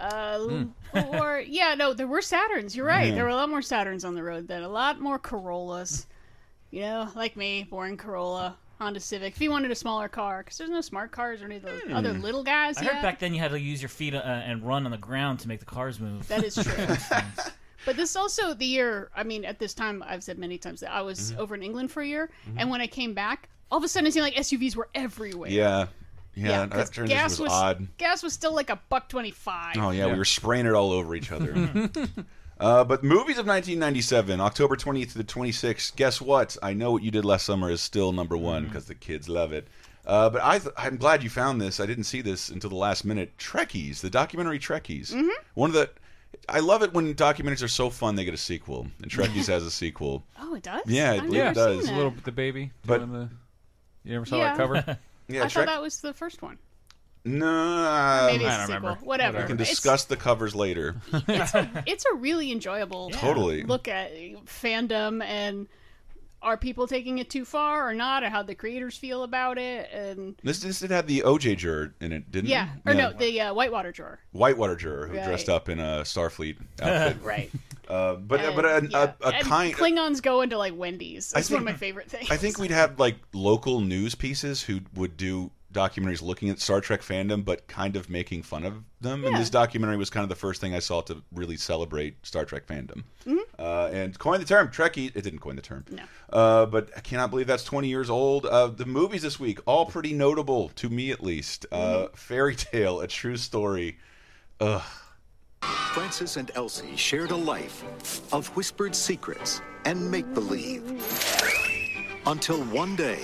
S4: Or, no, there were Saturns. You're right. There were a lot more Saturns on the road then. A lot more Corollas. You know, like me, boring Corolla. Honda Civic. If you wanted a smaller car, because there's no smart cars or any of those other little guys.
S12: I heard back then you had to use your feet and run on the ground to make the cars move.
S4: That is true. But this is also the year, I mean, at this time, I've said many times that I was over in England for a year, and when I came back, all of a sudden it seemed like SUVs were everywhere.
S1: Yeah,
S4: 'cause
S1: that transition was odd.
S4: Gas was still like $1.25.
S1: Oh yeah, we were spraying it all over each other. But movies of 1997, October 20th to the 26th. Guess what? I Know What You Did Last Summer is still #1 because the kids love it. But I'm glad you found this. I didn't see this until the last minute. Trekkies, the documentary Trekkies. One of the, I love it when documentaries are so fun they get a sequel, and Trekkies has a sequel.
S4: Oh, it does?
S1: Yeah,
S4: I've
S1: it
S4: never
S1: does.
S4: seen
S3: The little the baby.
S1: But
S3: you ever saw that cover?
S1: Yeah,
S4: I thought that was the first one.
S1: No,
S4: Maybe it's
S3: I
S4: a
S3: don't
S4: sequel.
S3: remember.
S4: Whatever.
S1: We can discuss the covers later.
S4: It's a really enjoyable
S1: Totally.
S4: look at fandom and are people taking it too far or not, or how the creators feel about it. And
S1: This did have the OJ juror in it, didn't
S4: yeah,
S1: it?
S4: or no, the Whitewater juror.
S1: Whitewater juror who
S4: Right.
S1: dressed up in a Starfleet outfit.
S4: Right.
S1: But
S4: And
S1: kind.
S4: Klingons go into like Wendy's. That's one of my favorite things.
S1: I think we'd have like local news pieces who would do documentaries looking at Star Trek fandom, but kind of making fun of them. And this documentary was kind of the first thing I saw to really celebrate Star Trek fandom. And coin the term Trekkie. It didn't coin the term.
S4: No.
S1: But I cannot believe that's 20 years old. The movies this week, all pretty notable to me at least. Fairy Tale, A True Story. Ugh.
S18: Francis and Elsie shared a life of whispered secrets and make-believe. Until one day,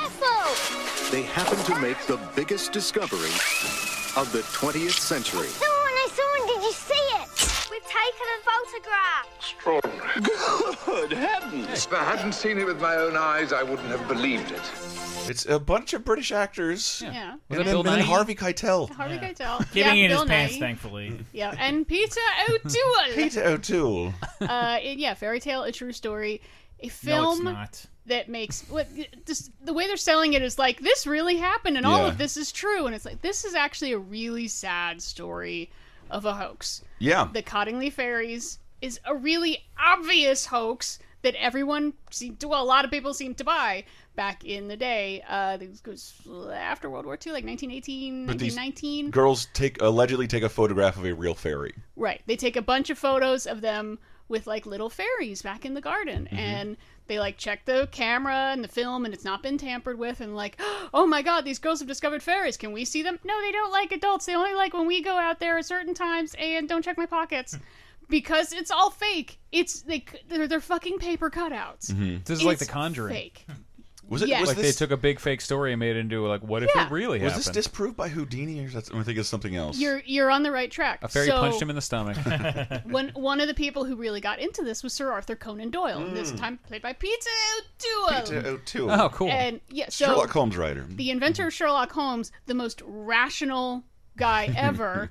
S18: they happened to make the biggest discovery of the 20th century.
S19: Someone, did you see it? We've taken a photograph.
S7: Extraordinary.
S18: Good heavens!
S7: If I hadn't seen it with my own eyes, I wouldn't have believed it.
S1: It's a bunch of British actors.
S4: Yeah.
S1: And then Harvey Keitel.
S4: Harvey Keitel.
S12: Keeping it in
S4: Bill
S12: his pants,
S4: Nighy.
S12: thankfully.
S4: Yeah, and Peter O'Toole.
S1: Peter O'Toole.
S4: Fairy Tale, A True Story. A
S12: No, it's
S4: film
S12: not.
S4: that makes just the way they're selling it is like this really happened and all
S1: Yeah.
S4: of this is true, and it's like this is actually a really sad story of a hoax.
S1: Yeah.
S4: The Cottingley fairies is a really obvious hoax that everyone a lot of people seem to buy back in the day. This goes after World War II, like 1918,
S1: But these
S4: 1919.
S1: girls allegedly take a photograph of a real fairy.
S4: Right. They take a bunch of photos of them with like little fairies back in the garden, and they like check the camera and the film, and it's not been tampered with, and like, oh my god, these girls have discovered fairies. Can we see them? No, they don't like adults. They only like when we go out there at certain times, and don't check my pockets. Because it's all fake. They're fucking paper cutouts.
S3: This is like
S4: It's
S3: The Conjuring.
S4: Fake.
S1: Was it?
S4: Yes.
S1: Was
S3: Like
S1: this,
S3: they took a big fake story and made it into like, what if
S4: Yeah.
S3: it really
S1: was
S3: happened?
S1: this disproved by Houdini, or I think it's something else?
S4: You're on the right track.
S3: A fairy
S4: So,
S3: punched him in the stomach.
S4: one of the people who really got into this was Sir Arthur Conan Doyle, and this time played by Peter O'Toole.
S1: Peter O'Toole.
S3: Oh, cool.
S4: And yeah, so
S1: Sherlock Holmes writer.
S4: the inventor of Sherlock Holmes, the most rational guy ever.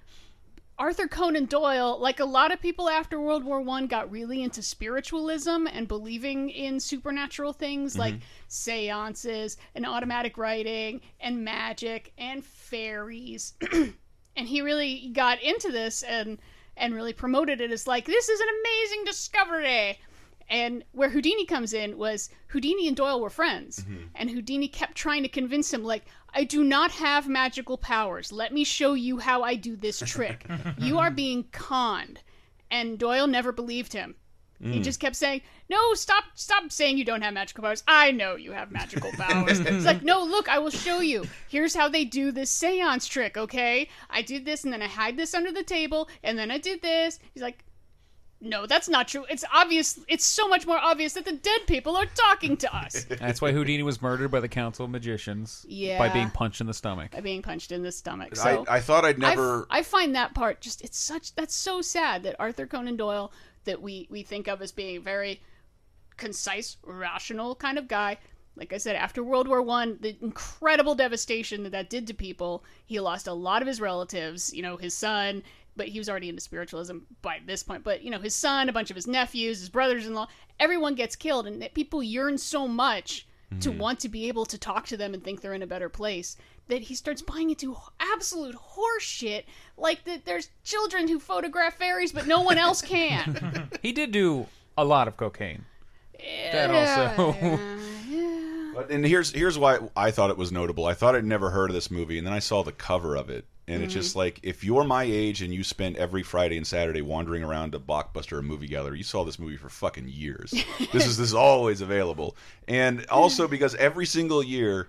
S4: Arthur Conan Doyle, like a lot of people after World War I, got really into spiritualism and believing in supernatural things like seances and automatic writing and magic and fairies. And he really got into this and really promoted it as like, this is an amazing discovery. And where Houdini comes in was Houdini and Doyle were friends. And Houdini kept trying to convince him, like, I do not have magical powers. Let me show you how I do this trick. You are being conned. And Doyle never believed him. He just kept saying, no, stop saying you don't have magical powers. I know you have magical powers. It's like, no, look, I will show you. Here's how they do this seance trick, okay? I did this, and then I hide this under the table, and then I did this. He's like, no, that's not true. It's obvious. It's so much more obvious that the dead people are talking to us.
S3: That's why Houdini was murdered by the Council of Magicians.
S4: Yeah.
S3: By being punched in the stomach.
S4: By being punched in the stomach. So
S1: I thought I'd never.
S4: I find that part just that's so sad that Arthur Conan Doyle, that we think of as being a very concise, rational kind of guy. Like I said, after World War I, the incredible devastation that did to people, he lost a lot of his relatives. You know, his son. But he was already into spiritualism by this point. But, you know, his son, a bunch of his nephews, his brothers-in-law, everyone gets killed. And people yearn so much to want to be able to talk to them and think they're in a better place that he starts buying into absolute horse shit. Like that there's children who photograph fairies, but no one else can.
S3: He did do a lot of cocaine. That also...
S1: And here's why I thought it was notable. I thought I'd never heard of this movie, and then I saw the cover of it. And it's just like, if you're my age and you spent every Friday and Saturday wandering around a Blockbuster or movie gallery, you saw this movie for fucking years. This is always available. And also because every single year,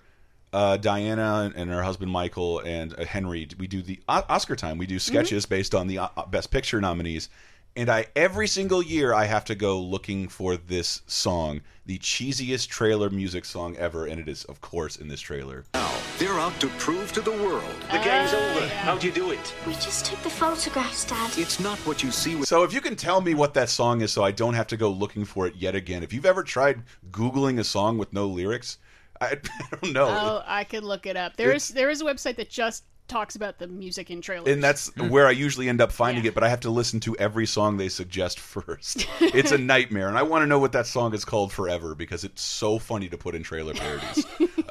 S1: Diana and her husband Michael and Henry, we do the Oscar time. We do sketches based on the Best Picture nominees. And every single year I have to go looking for this song, the cheesiest trailer music song ever, and it is, of course, in this trailer.
S18: Now, they're out to prove to the world.
S9: The game's over. How'd you do it?
S19: We just took the photographs, Dad.
S18: It's not what you see with...
S1: So if you can tell me what that song is so I don't have to go looking for it yet again. If you've ever tried Googling a song with no lyrics, I don't know.
S4: Oh, I could look it up. There is a website that just talks about the music in trailers.
S1: And that's where I usually end up finding it, but I have to listen to every song they suggest first. It's a nightmare, and I want to know what that song is called forever because it's so funny to put in trailer parodies.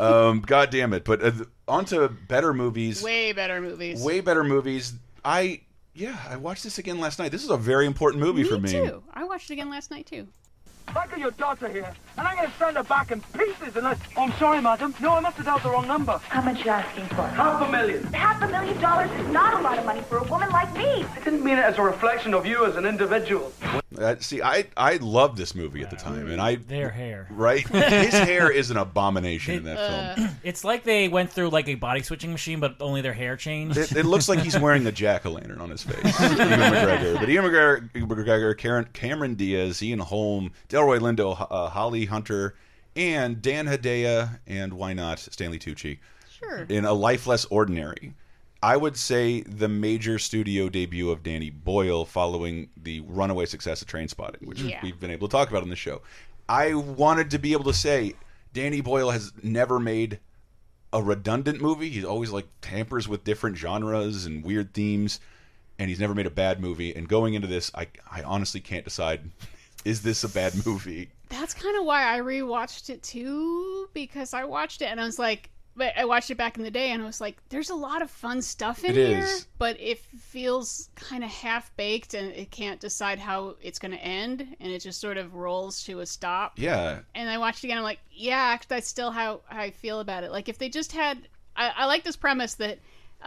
S1: God damn it. But on to better movies.
S4: Way better movies.
S1: Way better movies. I watched this again last night. This is a very important movie for me.
S4: Me too. I watched it again last night, too.
S15: I got your daughter here, and I'm going to send her back in pieces unless... Oh, I'm sorry, madam. No, I must have dialed the wrong number.
S20: How much you asking for?
S15: $500,000.
S20: $500,000 is not a lot of money for a woman like me.
S15: I didn't mean it as a reflection of you as an individual.
S1: See, I loved this movie at the time, and
S12: their hair,
S1: right? His hair is an abomination in that film.
S12: It's like they went through like a body switching machine, but only their hair changed.
S1: It looks like he's wearing a jack-o'-lantern on his face. Ewan McGregor, but Ewan McGregor, Cameron Diaz, Ian Holm, Delroy Lindo, Holly Hunter, and Dan Hedaya, and why not Stanley Tucci?
S4: Sure.
S1: In A Life Less Ordinary. I would say the major studio debut of Danny Boyle following the runaway success of Trainspotting, which we've been able to talk about on the show. I wanted to be able to say Danny Boyle has never made a redundant movie. He's always like tampers with different genres and weird themes, and he's never made a bad movie. And going into this, I honestly can't decide, is this a bad movie?
S4: That's kind of why I rewatched it too, because I watched it and I was like, but I watched it back in the day and I was like, there's a lot of fun stuff in here, but it feels kind of half-baked and it can't decide how it's going to end, and it just sort of rolls to a stop.
S1: Yeah.
S4: And I watched it again, I'm like, yeah, that's still how I feel about it. Like, if they just had... I like this premise that,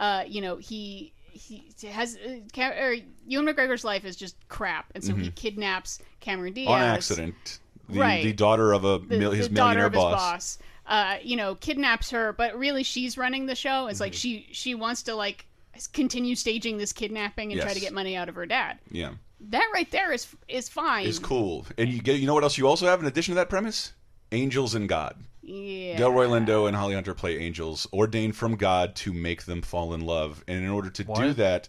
S4: he has... Ewan McGregor's life is just crap, and so he kidnaps Cameron Diaz.
S1: On accident. The daughter of his millionaire boss.
S4: Kidnaps her, but really she's running the show. It's like she wants to like continue staging this kidnapping and try to get money out of her dad.
S1: Yeah,
S4: that right there is fine.
S1: It's cool, and you know what else you also have in addition to that premise? Angels and God.
S4: Yeah.
S1: Delroy Lindo and Holly Hunter play angels ordained from God to make them fall in love, and in order to do that.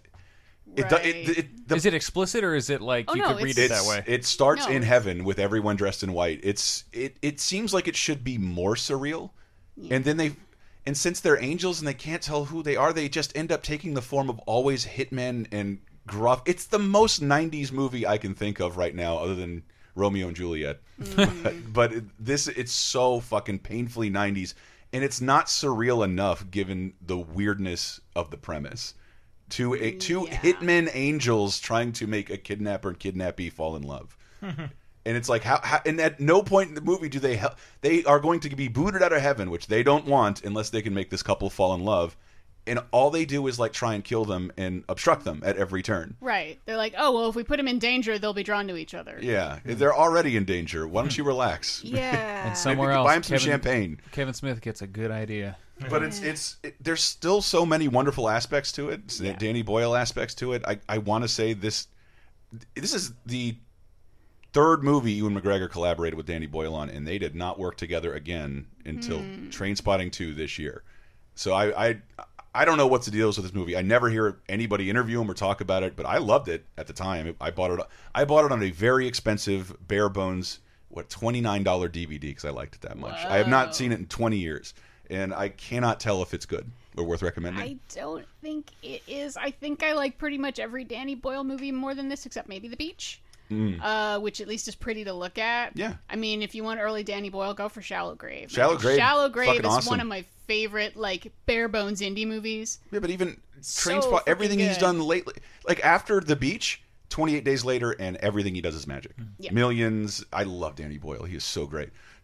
S3: Is it explicit, or is it like you could read it that way?
S1: It starts in heaven with everyone dressed in white. It seems like it should be more surreal, and then since they're angels and they can't tell who they are, they just end up taking the form of always hitmen and gruff. It's the most 90s movie I can think of right now, other than Romeo and Juliet. But it's so fucking painfully 90s, and it's not surreal enough given the weirdness of the premise. Two hitmen angels trying to make a kidnapper and kidnappee fall in love. And it's like, how and at no point in the movie do they are going to be booted out of heaven, which they don't want unless they can make this couple fall in love. And all they do is like try and kill them and obstruct them at every turn.
S4: Right. They're like, oh, well, if we put them in danger, they'll be drawn to each other.
S1: Yeah. They're already in danger. Why don't you relax?
S4: Yeah.
S3: And somewhere else,
S1: buy him some champagne.
S3: Kevin Smith gets a good idea.
S1: But there's still so many wonderful aspects to it. Danny Boyle aspects to it. I want to say this is the third movie Ewan McGregor collaborated with Danny Boyle on, and they did not work together again until Trainspotting 2 this year. So I don't know what's the deal with this movie. I never hear anybody interview him or talk about it, but I loved it at the time. I bought it on a very expensive, bare bones, $29 DVD because I liked it that much. I have not seen it in 20 years, and I cannot tell if it's good or worth recommending.
S4: I don't think it is. I think I like pretty much every Danny Boyle movie more than this, except maybe The Beach. Which at least is pretty to look at. Yeah. I mean, if you want early Danny Boyle, go for Shallow Grave.
S1: Shallow Grave
S4: is
S1: awesome.
S4: one of my favorite, like, bare bones indie movies.
S1: Yeah, but even Trainspotting, everything he's done lately, like after The Beach, 28 Days Later, and everything he does is magic.
S4: Yeah.
S1: Millions. I love Danny Boyle. He is so great.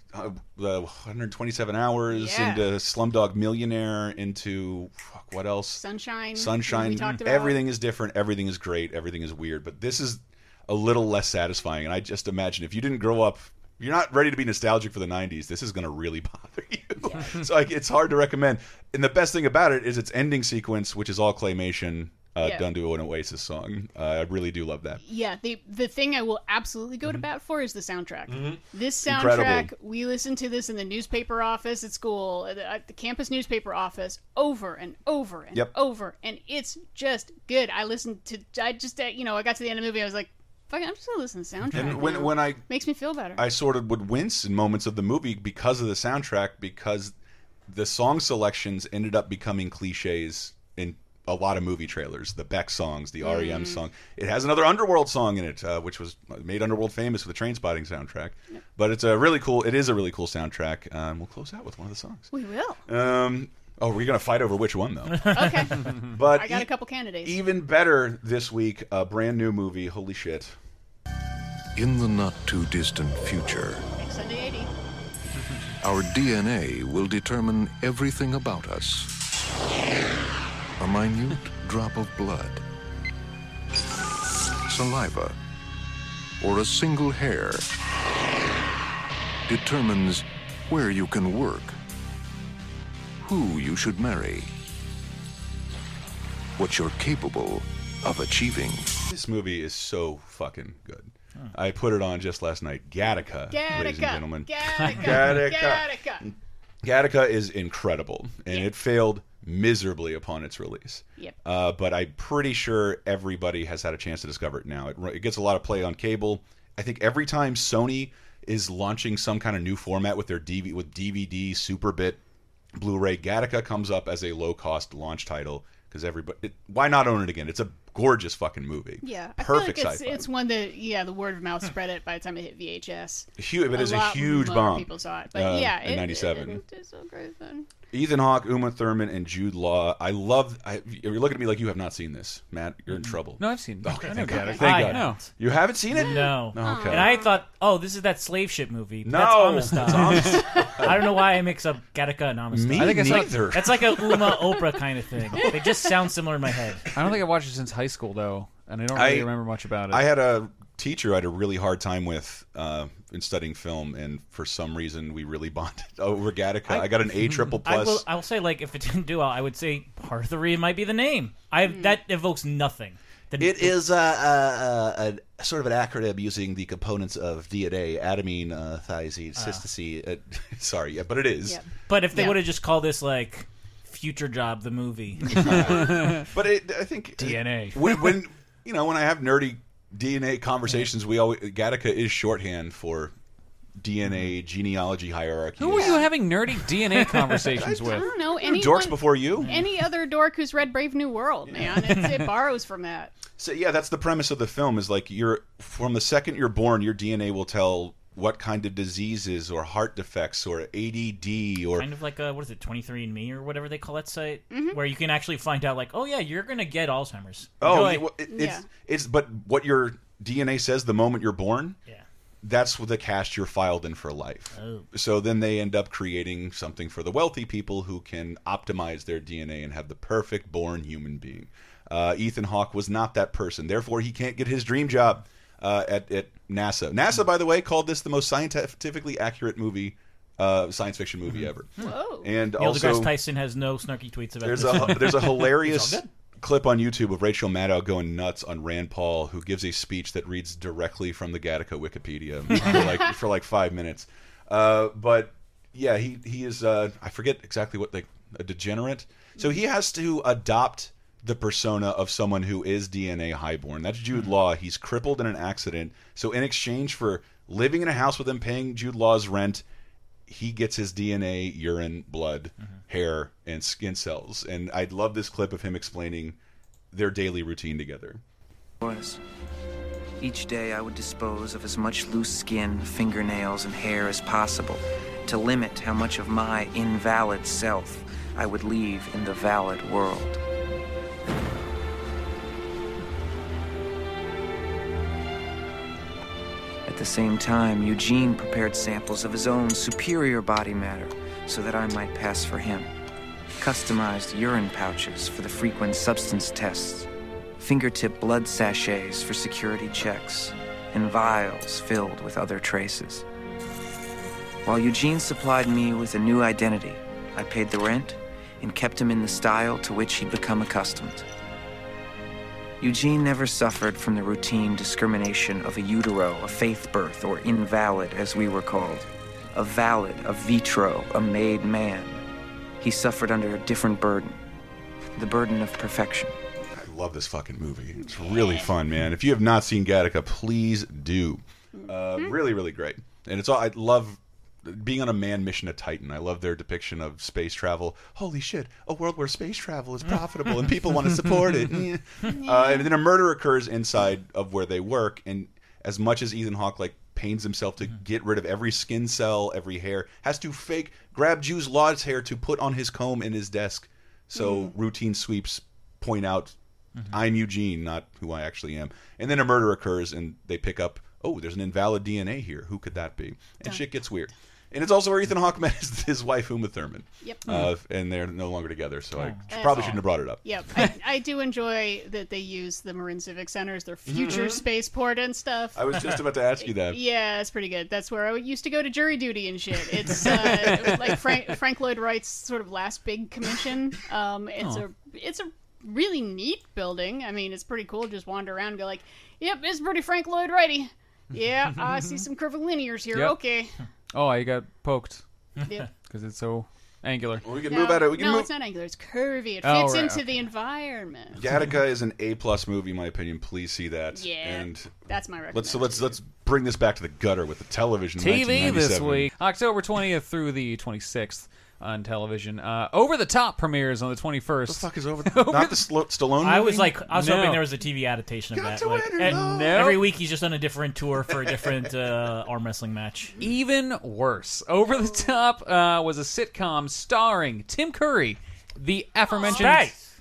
S1: the 127 Hours,
S4: Yeah.
S1: into Slumdog Millionaire, into what else?
S4: Sunshine.
S1: Sunshine.
S4: we talked about.
S1: Everything is different. Everything is great. Everything is weird. But this is a little less satisfying. And I just imagine if you didn't grow up, you're not ready to be nostalgic for the 90s, this is going to really bother you. So it's hard to recommend. And the best thing about it is its ending sequence, which is all claymation, done to an Oasis song. I really do love that.
S4: Yeah, the thing I will absolutely go to bat for is the soundtrack. This soundtrack,
S1: Incredible.
S4: we listened to this in the newspaper office at school, at the campus newspaper office, over and over and over, and it's just good. I got to the end of the movie, I was like, fuck, I'm just gonna listen to the soundtrack.
S1: And when I
S4: makes me feel better.
S1: I sort of would wince in moments of the movie because of the soundtrack, because the song selections ended up becoming cliches in a lot of movie trailers. The Beck songs, the REM song. It has another Underworld song in it, which was made Underworld famous with the Trainspotting soundtrack. But it's a really cool soundtrack. We'll close out with one of the songs.
S4: We will.
S1: Oh, we're gonna fight over which one though.
S4: Okay.
S1: But
S4: I got a couple candidates.
S1: Even better this week, a brand new movie. Holy shit.
S21: In the not too distant future,
S4: Next Sunday 80.
S21: our DNA will determine everything about us. A minute drop of blood, saliva, or a single hair determines where you can work, who you should marry, what you're capable of achieving.
S1: This movie is so fucking good. I put it on just last night. Gattaca, ladies and gentlemen.
S4: Gattaca.
S1: Gattaca is incredible, and it failed miserably upon its release.
S4: Yep.
S1: But I'm pretty sure everybody has had a chance to discover it now. It gets a lot of play on cable. I think every time Sony is launching some kind of new format with their DVD, Superbit, Blu-ray, Gattaca comes up as a low-cost launch title because everybody. Why not own it again? It's a gorgeous fucking movie.
S4: Yeah, I
S1: Perfect
S4: feel like
S1: sci-fi.
S4: it's one that the word of mouth spread it by the time it hit VHS.
S1: It is a
S4: lot
S1: huge
S4: more
S1: bomb.
S4: People saw it, but
S1: in '97.
S4: It did so great then.
S1: Ethan Hawke, Uma Thurman, and Jude Law. You're looking at me like you have not seen this, Matt. You're in trouble.
S3: No, I've seen it.
S1: Okay,
S3: I know
S1: thank God.
S3: Gattaca.
S1: Thank God.
S3: No.
S1: You haven't seen it?
S12: No.
S1: Okay.
S12: And I thought, this is that slave ship movie.
S1: No,
S12: That's Amistad.
S1: it's Amistad.
S12: I don't know why I mix up Gattaca and Amistad.
S1: Me neither.
S12: That's like a Uma Oprah kind of thing. They just sound similar in my head.
S3: I don't think I've watched it since high school though, and I don't really remember much about it.
S1: I had a teacher I had a really hard time with in studying film, and for some reason we really bonded over Gattaca. I got an A triple plus.
S12: I will say, like, if it didn't do well, I would say part of the reason might be the name. That evokes nothing.
S1: It is a sort of an acronym using the components of DNA, adenine, thymine, cysteine. Sorry, but it is.
S4: Yeah.
S12: But if they would have just called this, like, Future Job, the movie.
S1: But I think
S3: DNA.
S1: When I have nerdy DNA conversations, Gattaca is shorthand for DNA genealogy hierarchy.
S3: Who were you having nerdy DNA conversations with?
S4: I don't know.
S1: Dorks before you?
S4: Any other dork who's read Brave New World, man. It borrows from that.
S1: So yeah, that's the premise of the film. Is like from the second you're born, your DNA will tell what kind of diseases or heart defects or ADD or
S12: kind of like what is it, 23andMe or whatever they call that site, where you can actually find out, like, oh yeah, you're gonna get Alzheimer's.
S1: It's but what your DNA says the moment you're born. Yeah. That's the cast you're filed in for life.
S12: Oh.
S1: So then they end up creating something for the wealthy people who can optimize their DNA and have the perfect born human being. Ethan Hawke was not that person. Therefore, he can't get his dream job at NASA. NASA, by the way, called this the most scientifically accurate science fiction movie ever.
S4: Whoa.
S1: And
S12: Neil
S1: also,
S12: deGrasse Tyson has no snarky tweets about
S1: there's a hilarious
S12: It's all good.
S1: clip on YouTube of Rachel Maddow going nuts on Rand Paul, who gives a speech that reads directly from the Gattaca Wikipedia for like 5 minutes. But yeah, he is I forget exactly what a degenerate. So he has to adopt the persona of someone who is DNA highborn. That's Jude Law. He's crippled in an accident. So in exchange for living in a house with him, paying Jude Law's rent, he gets his DNA, urine, blood, hair, and skin cells. And I'd love this clip of him explaining their daily routine together.
S22: Each day I would dispose of as much loose skin, fingernails, and hair as possible to limit how much of my invalid self I would leave in the valid world. At the same time, Eugene prepared samples of his own superior body matter so that I might pass for him. Customized urine pouches for the frequent substance tests, fingertip blood sachets for security checks, and vials filled with other traces. While Eugene supplied me with a new identity, I paid the rent and kept him in the style to which he'd become accustomed. Eugene never suffered from the routine discrimination of a utero, a faith birth, or invalid, as we were called. A valid, a vitro, a made man. He suffered under a different burden, the burden of perfection.
S1: I love this fucking movie. It's really fun, man. If you have not seen Gattaca, please do. Really, really great. And it's all, I love being on a manned mission to Titan. I love their depiction of space travel. Holy shit, a world where space travel is profitable and people want to support it. And then a murder occurs inside of where they work, and as much as Ethan Hawke like pains himself to get rid of every skin cell, every hair, has to grab Jude Law's hair to put on his comb in his desk. So routine sweeps point out, I'm Eugene, not who I actually am. And then a murder occurs, and they pick up, oh, there's an invalid DNA here. Who could that be? And shit gets weird. And it's also where Ethan Hawke met his wife, Uma Thurman.
S4: Yep.
S1: And they're no longer together, so I probably shouldn't have brought it up.
S4: Yep. I do enjoy that they use the Marin Civic Center as their future spaceport and stuff.
S1: I was just about to ask you that.
S4: Yeah, it's pretty good. That's where I used to go to jury duty and shit. It's like Frank Lloyd Wright's sort of last big commission. It's a really neat building. I mean, it's pretty cool to just wander around and go like, yep, it's pretty Frank Lloyd Wrighty. Yeah, I see some curvilinears here.
S3: Yep.
S4: Okay.
S3: Oh, I got poked.
S4: Yep.
S3: Because it's so angular.
S1: Well, we can move out of it.
S4: It's not angular. It's curvy. It fits into the environment.
S1: Gattaca is an A+ movie, in my opinion. Please see that.
S4: Yeah,
S1: and
S4: that's my recommendation.
S1: Let's bring this back to the gutter with the television.
S3: TV this week, October 20th through the 26th. On television, Over the Top premieres on the 21st.
S1: What the fuck is Over the Top? Not the Stallone movie?
S12: I was hoping there was a TV adaptation of that. Every week he's just on a different tour for a different arm wrestling match.
S3: Even worse, Over the Top was a sitcom starring Tim Curry, the aforementioned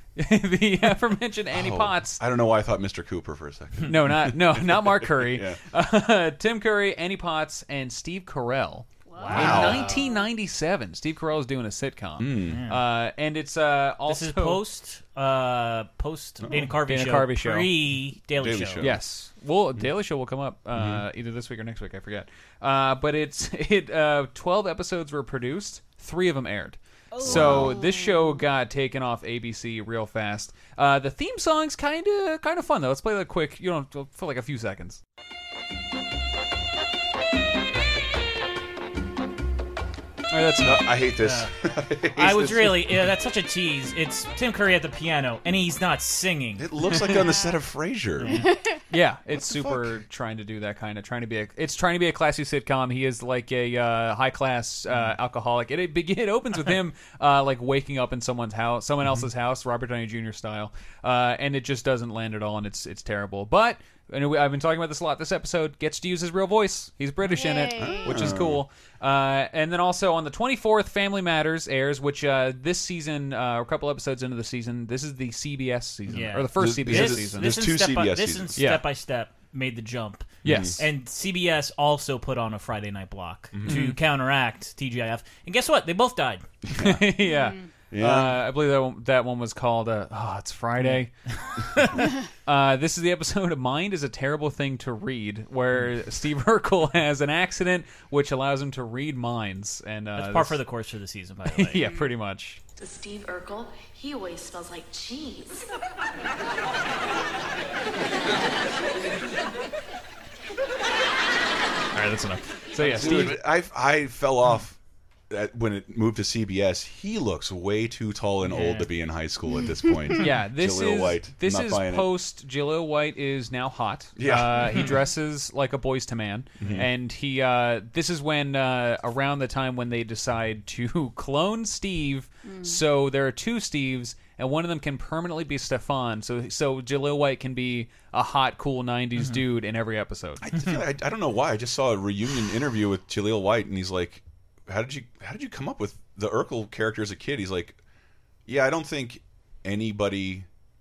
S3: Annie Potts.
S1: I don't know why I thought Mr. Cooper for a second.
S3: No, not Mark Curry. Tim Curry, Annie Potts, and Steve Carell.
S1: Wow.
S3: In 1997, Steve Carell is doing a sitcom, and it's also
S12: this is post Dana Carvey show, pre Daily Show.
S3: Yes, well, Daily Show will come up either this week or next week. I forget. But 12 episodes were produced, 3 of them aired. So this show got taken off ABC real fast. The theme song's kind of fun though. Let's play that quick, for like a few seconds.
S1: I hate this.
S12: That's such a tease. It's Tim Curry at the piano, and he's not singing.
S1: It looks like on the set of Frasier.
S3: Yeah, it's super trying to do that kind of trying to be a classy sitcom. He is like a high class alcoholic. It opens with him like waking up in someone else's house, Robert Downey Jr. style, and it just doesn't land at all, and it's terrible. But I've been talking about this a lot. This episode gets to use his real voice. He's British in it, which is cool. And then also on the 24th, Family Matters airs, which this season, a couple episodes into the season, this is the CBS season, or the first CBS season.
S1: There's 2 CBS seasons.
S12: This and Step by Step made the jump.
S3: Yes.
S12: And CBS also put on a Friday night block to counteract TGIF. And guess what? They both died.
S3: Yeah. I believe that one was called It's Friday. This is the episode of Mind is a Terrible Thing to Read, where Steve Urkel has an accident which allows him to read minds. And
S12: that's par for the course for the season, by the way.
S3: Yeah, pretty much.
S2: Steve Urkel, he always smells like cheese.
S3: All right, that's enough. So yeah,
S1: Dude,
S3: Steve,
S1: I fell off when it moved to CBS. He looks way too tall and old to be in high school at this point.
S3: Yeah, this
S1: Jaleel
S3: is
S1: White.
S3: This is post Jaleel White is now hot.
S1: Yeah,
S3: he dresses like a boys to man, and he. This is when around the time when they decide to clone Steve. So there are 2 Steves, and one of them can permanently be Stefan. So Jaleel White can be a hot, cool '90s dude in every episode.
S1: I don't know why. I just saw a reunion interview with Jaleel White, and he's like, How did you come up with the Urkel character as a kid? He's like, yeah, I don't think anybody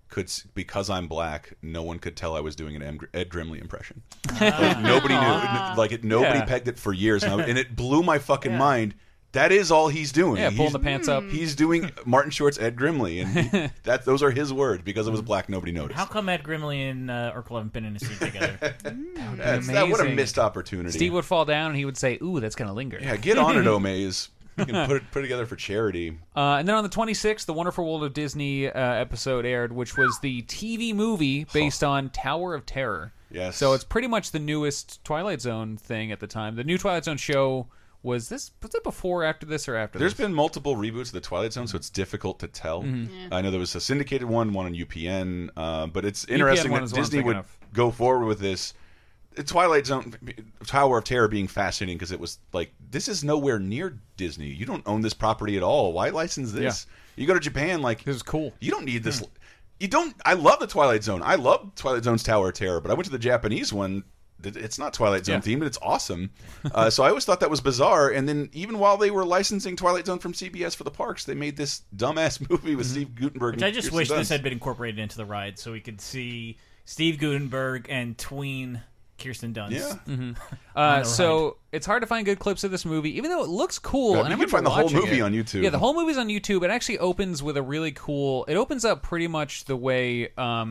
S1: because I'm black, no one could tell I was doing an Ed Grimley impression. Like, nobody knew. Nobody pegged it for years, and it blew my fucking mind. That is all he's doing.
S3: Yeah, pulling the pants up.
S1: He's doing Martin Short's Ed Grimley, and those are his words. Because it was black, nobody noticed.
S12: How come Ed Grimley and Urkel haven't been in a scene together?
S1: What a missed opportunity.
S3: Steve would fall down, and he would say, "Ooh, that's gonna linger."
S1: Yeah, get on it, Omaze. You can put it together for charity.
S3: And then on the 26th, the Wonderful World of Disney episode aired, which was the TV movie based on Tower of Terror.
S1: Yes.
S3: So it's pretty much the newest Twilight Zone thing at the time. The new Twilight Zone show was it before, after this, or after
S1: There's
S3: this?
S1: been multiple reboots of the Twilight Zone, so it's difficult to tell. I know there was a syndicated one on UPN, but it's interesting that Disney would go forward with this. Twilight Zone, Tower of Terror being fascinating because it was like, this is nowhere near Disney. You don't own this property at all. Why license this? Yeah. You go to Japan, like,
S3: this is cool.
S1: You don't need this. You don't. I love the Twilight Zone. I love Twilight Zone's Tower of Terror, but I went to the Japanese one. It's not Twilight Zone themed, but it's awesome. So I always thought that was bizarre. And then even while they were licensing Twilight Zone from CBS for the parks, they made this dumbass movie with Steve Guttenberg.
S12: Which I just wish this had been incorporated into the ride so we could see Steve Guttenberg and tween Kirsten Dunst.
S1: Yeah.
S3: So it's hard to find good clips of this movie, even though it looks cool. And
S1: you can find the whole movie on YouTube.
S3: Yeah, the whole movie's on YouTube. It actually opens with a really cool. It opens up pretty much the way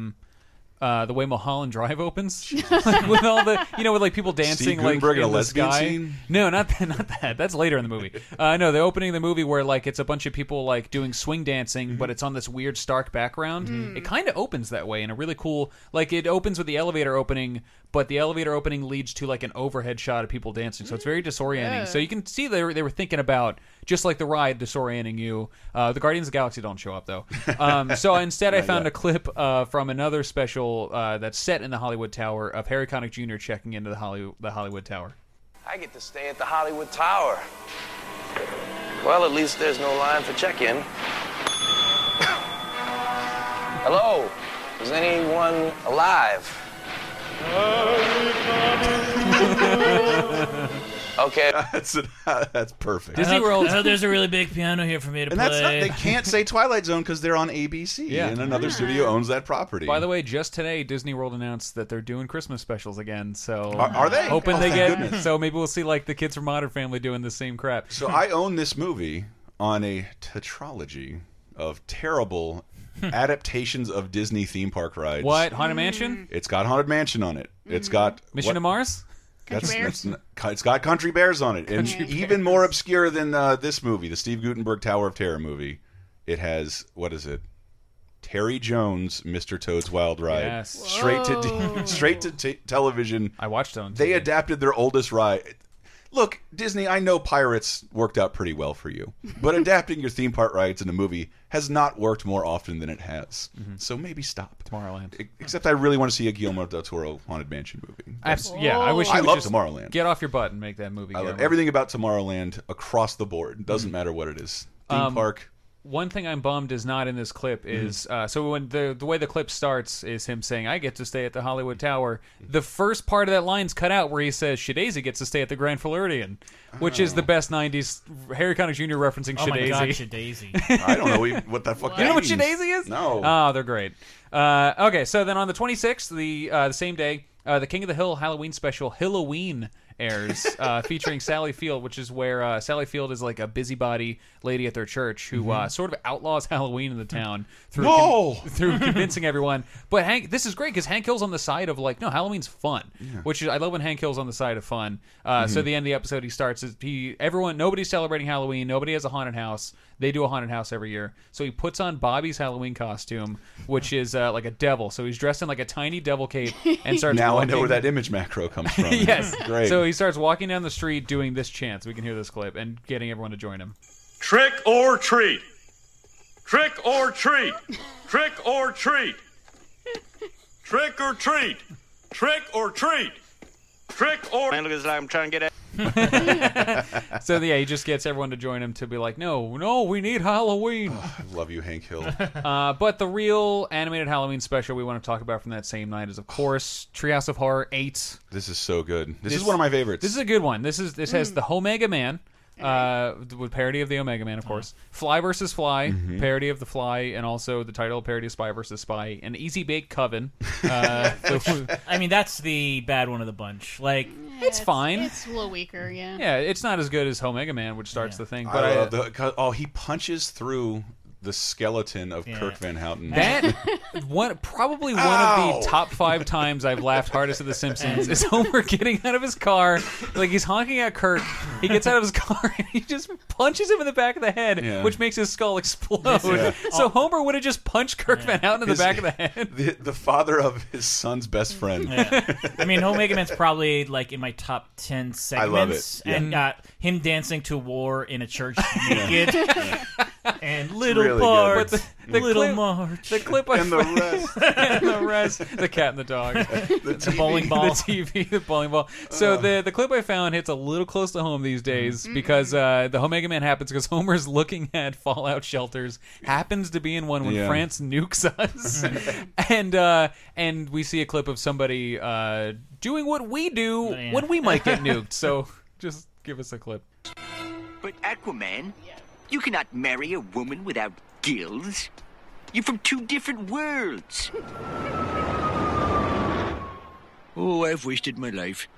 S3: Mulholland Drive opens, like with all the with like people dancing like in
S1: a
S3: the sky.
S1: Scene?
S3: No, not that. That's later in the movie. No, the opening of the movie where like it's a bunch of people like doing swing dancing, but it's on this weird stark background. It kind of opens that way in a really cool. Like it opens with the elevator opening, but the elevator opening leads to like an overhead shot of people dancing, so it's very disorienting.
S4: Yeah.
S3: So you can see they were thinking about just like the ride disorienting you. The Guardians of the Galaxy don't show up though. So instead, I found a clip from another special that's set in the Hollywood Tower of Harry Connick Jr. checking into the Hollywood Tower.
S5: I get to stay at the Hollywood Tower. Well, at least there's no line for check-in. Hello, is anyone alive? Okay,
S1: that's perfect.
S3: Disney World.
S12: There's a really big piano here for me to play.
S1: They can't say Twilight Zone because they're on ABC, and another studio owns that property.
S3: By the way, just today, Disney World announced that they're doing Christmas specials again. So
S1: are they?
S3: Hoping they
S1: thank
S3: get.
S1: goodness.
S3: So maybe we'll see like the kids from Modern Family doing the same crap.
S1: So I own this movie on a tetralogy of terrible adaptations of Disney theme park rides.
S3: What? Haunted Mansion?
S1: It's got Haunted Mansion on it. It's got
S3: Mission to Mars?
S1: It's got Country Bears on it. And even more obscure than this movie, the Steve Guttenberg Tower of Terror movie. It has, what is it? Terry Jones, Mr. Toad's Wild Ride.
S3: Yes.
S1: Straight to television.
S3: I watched on.
S1: They adapted their oldest ride. Look, Disney, I know Pirates worked out pretty well for you, but adapting your theme park rides in a movie has not worked more often than it has. So maybe stop.
S3: Tomorrowland.
S1: Except I really want to see a Guillermo del Toro Haunted Mansion movie.
S3: Yeah, I wish.
S1: I love Tomorrowland.
S3: Get off your butt and make that movie.
S1: I love everything about Tomorrowland across the board. It doesn't matter what it is. Theme park.
S3: One thing I'm bummed is not in this clip is so when the way the clip starts is him saying I get to stay at the Hollywood Tower. The first part of that line's cut out where he says Shadazy gets to stay at the Grand Floridian, which is the best '90s Harry Connick Jr. referencing Shadazy.
S12: Oh my God, Shadazy!
S1: I don't know what that fuck.
S3: You know what Shadazy is?
S1: No.
S3: Oh, they're great. Okay, so then on the 26th, the same day, the King of the Hill Halloween special Halloween airs, featuring Sally Field, which is where Sally Field is like a busybody lady at their church who sort of outlaws Halloween in the town through convincing everyone. But Hank, this is great because Hank Hill's on the side of like, no, Halloween's fun, which I love when Hank Hill's on the side of fun. So the end of the episode, he starts nobody's celebrating Halloween, nobody has a haunted house. They do a haunted house every year. So he puts on Bobby's Halloween costume, which is like a devil. So he's dressed in like a tiny devil cape and starts
S1: now
S3: walking.
S1: I know where that image macro comes from.
S3: Yes.
S1: Great.
S3: So he starts walking down the street doing this chant. We can hear this clip and getting everyone to join him.
S7: Trick or treat. Trick or treat. Trick or treat. Trick or treat. Trick or treat. Trick or...
S5: Man, look at this, I'm trying to get it.
S3: So yeah, he just gets everyone to join him to be like, no, we need Halloween.
S1: I love you, Hank Hill.
S3: But the real animated Halloween special we want to talk about from that same night is, of course, Treehouse of Horror 8.
S1: This is so good. This is one of my favorites.
S3: This is a good one. This has the Omega Man, with parody of the Omega Man, of course. Fly versus Fly, parody of the Fly, and also the title parody of Spy versus Spy. An Easy Bake Coven.
S12: I mean, that's the bad one of the bunch. Like,
S3: it's fine.
S4: It's a little weaker, yeah.
S3: Yeah, it's not as good as Omega Man, which starts the thing. But
S1: I love he punches through the skeleton of Kirk Van Houten.
S3: That probably one of the top 5 times I've laughed hardest at The Simpsons is Homer getting out of his car, like he's honking at Kirk. He gets out of his car and he just punches him in the back of the head, which makes his skull explode. So Homer would have just punched Kirk Van Houten in the back of the head.
S1: The father of his son's best friend.
S12: I mean, Omega Man's probably like in my top 10 segments.
S1: I love it.
S12: And him dancing to War in a church naked. And little
S1: really
S12: parts,
S1: good.
S12: the little march,
S3: the clip,
S1: and the rest,
S3: and the rest, the cat and the dog,
S12: the bowling ball,
S3: the TV, the bowling ball. So the clip I found hits a little close to home these days because the Omega Man happens because Homer's looking at fallout shelters, happens to be in one when France nukes us, and we see a clip of somebody doing what we do when we might get nuked. So just give us a clip.
S8: But Aquaman. You cannot marry a woman without gills. You're from 2 different worlds. Oh, I've wasted my life.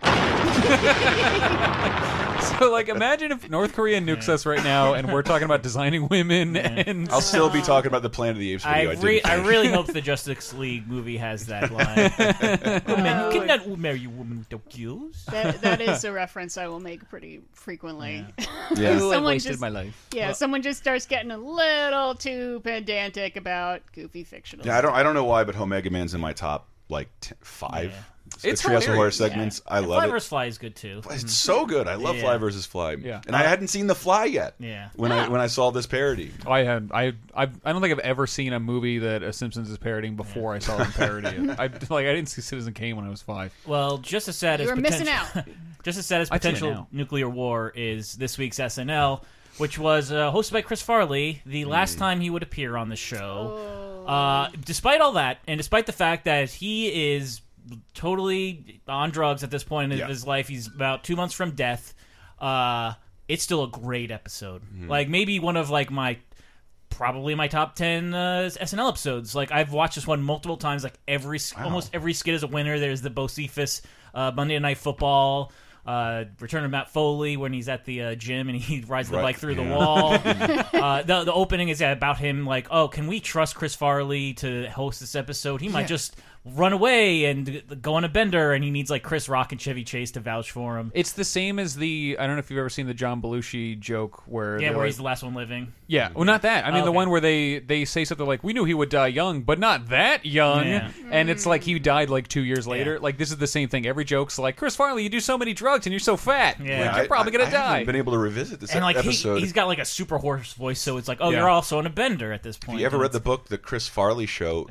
S3: So, like, imagine if North Korea nukes us right now, and we're talking about designing women, and
S1: I'll still be talking about the Planet of the Apes video.
S12: I really hope the Justice League movie has that line. Oh, man, you cannot marry a woman without gills.
S4: That is a reference I will make pretty frequently.
S3: Yeah. I wasted my life.
S4: Yeah, someone just starts getting a little too pedantic about goofy fictional.
S1: Yeah, I don't know why, but Omega Man's in my top like 5.
S3: Yeah. It's
S1: Treehouse of Horror
S3: hilarious.
S1: segments.
S12: Yeah.
S1: I love
S12: Fly
S1: it.
S12: vs. Fly is good too.
S1: It's so good. I love
S12: Yeah.
S1: Fly versus Fly.
S3: Yeah.
S1: And I hadn't seen The Fly yet.
S12: Yeah.
S1: When I saw this parody.
S3: I don't think I've ever seen a movie that a Simpsons is parodying before I saw them parody it. I didn't see Citizen Kane when I was 5.
S12: Well, just as sad as
S4: You were missing out.
S12: just as sad as
S3: I'd say
S12: potential
S3: now.
S12: nuclear war is this week's SNL, which was hosted by Chris Farley, the last time he would appear on the show. Despite all that, and despite the fact that he is totally on drugs at this point in his life, he's about 2 months from death. It's still a great episode. Like maybe one of like probably my top 10 SNL episodes. Like I've watched this one multiple times. Like almost every skit is a winner. There's the Bo Cephas Monday Night Football. Return of Matt Foley when he's at the gym and he rides the bike through the wall. The opening is about him like, oh, can we trust Chris Farley to host this episode? He might just run away and go on a bender, and he needs like Chris Rock and Chevy Chase to vouch for him.
S3: It's the same as I don't know if you've ever seen the John Belushi joke where
S12: he's the last one living.
S3: Yeah, well, not that. I mean, the one where they say something like, "We knew he would die young, but not that young," and it's like he died like 2 years later. Like this is the same thing. Every joke's like, "Chris Farley, you do so many drugs and you're so fat. Like, you're probably gonna die."
S1: I haven't been able to revisit this
S12: and like
S1: episode.
S12: he's got like a super hoarse voice, so it's like, oh, you're also on a bender at this point.
S1: If you ever read the book, The Chris Farley Show,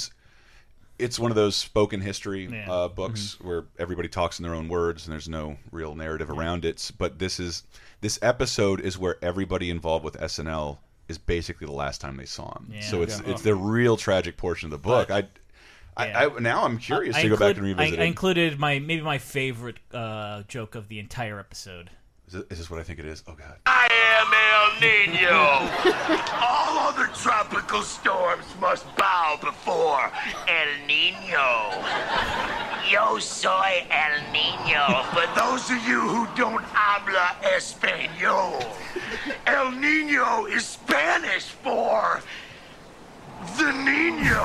S1: it's one of those spoken history books where everybody talks in their own words and there's no real narrative around it. But this episode is where everybody involved with SNL is basically the last time they saw him. So it's the real tragic portion of the book. Now I'm curious to go back and revisit it.
S12: I included maybe my favorite joke of the entire episode.
S1: Is this what I think it is? Oh God.
S11: I am El Nino. All other tropical storms must bow before El Nino. Yo soy El Nino. For those of you who don't habla español, El Nino is Spanish for the Nino.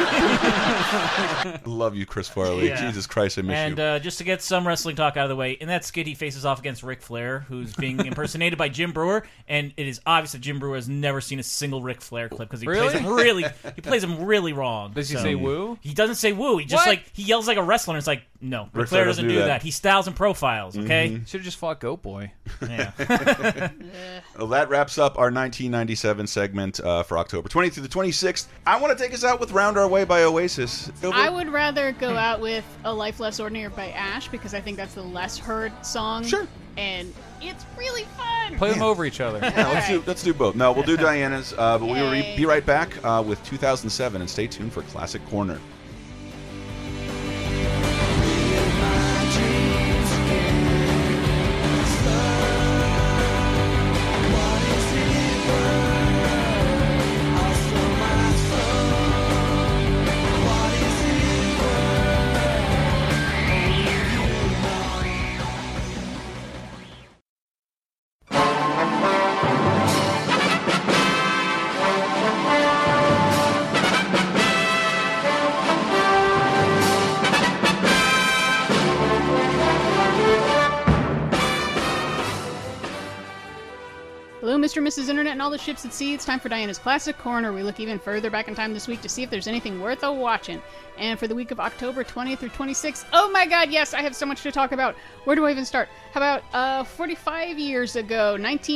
S1: Love you, Chris Farley. Jesus Christ, I miss you.
S12: And just to get some wrestling talk out of the way, in that skit he faces off against Ric Flair, who's being impersonated by Jim Brewer, and it is obvious that Jim Brewer has never seen a single Ric Flair clip because he plays him really wrong.
S3: Does he say woo?
S12: He doesn't say woo. He just he yells like a wrestler, and it's like, no, Ric Flair doesn't do that. He styles and profiles. Okay,
S3: should have just fought Goat Boy.
S12: Yeah.
S1: Well, that wraps up our 1997 segment for October 20th through the 26th. I want to take us out with "Round Our Way" by Oasis.
S4: I would rather go out with "A Life Less Ordinary" by Ash because I think that's the less heard song.
S1: Sure.
S4: And it's really fun.
S3: Play them over each other.
S1: Yeah, let's do both. No, we'll do Diana's, but we will be right back with 2007, and stay tuned for Classic Corner.
S4: Mr. and Mrs. Internet and all the ships at sea, it's time for Diana's Classic Corner. We look even further back in time this week to see if there's anything worth a watching. And for the week of October 20th through 26th, oh my god, yes, I have so much to talk about. Where do I even start? How about 45 years ago,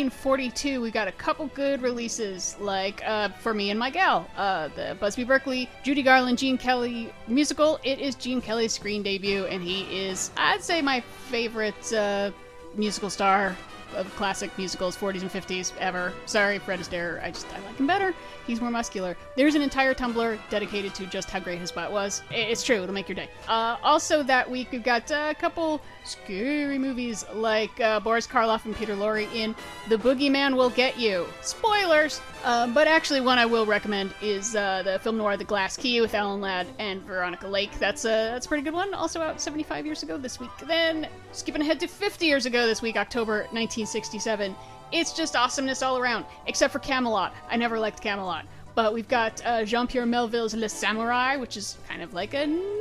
S4: 1942, we got a couple good releases, like For Me and My Gal, the Busby Berkeley, Judy Garland, Gene Kelly musical. It is Gene Kelly's screen debut, and he is, I'd say, my favorite musical star of classic musicals, 40s and 50s, ever. Sorry, Fred Astaire, I like him better. He's more muscular. There's an entire Tumblr dedicated to just how great his butt was. It's true, it'll make your day. Also that week, we've got a couple scary movies, like Boris Karloff and Peter Lorre in The Boogeyman Will Get You. Spoilers! But actually one I will recommend is the film noir The Glass Key with Alan Ladd and Veronica Lake. That's a pretty good one. Also out 75 years ago this week. Then, skipping ahead to 50 years ago this week, October 1967. It's just awesomeness all around, except for Camelot. I never liked Camelot. But we've got Jean-Pierre Melville's Le Samurai, which is kind of like a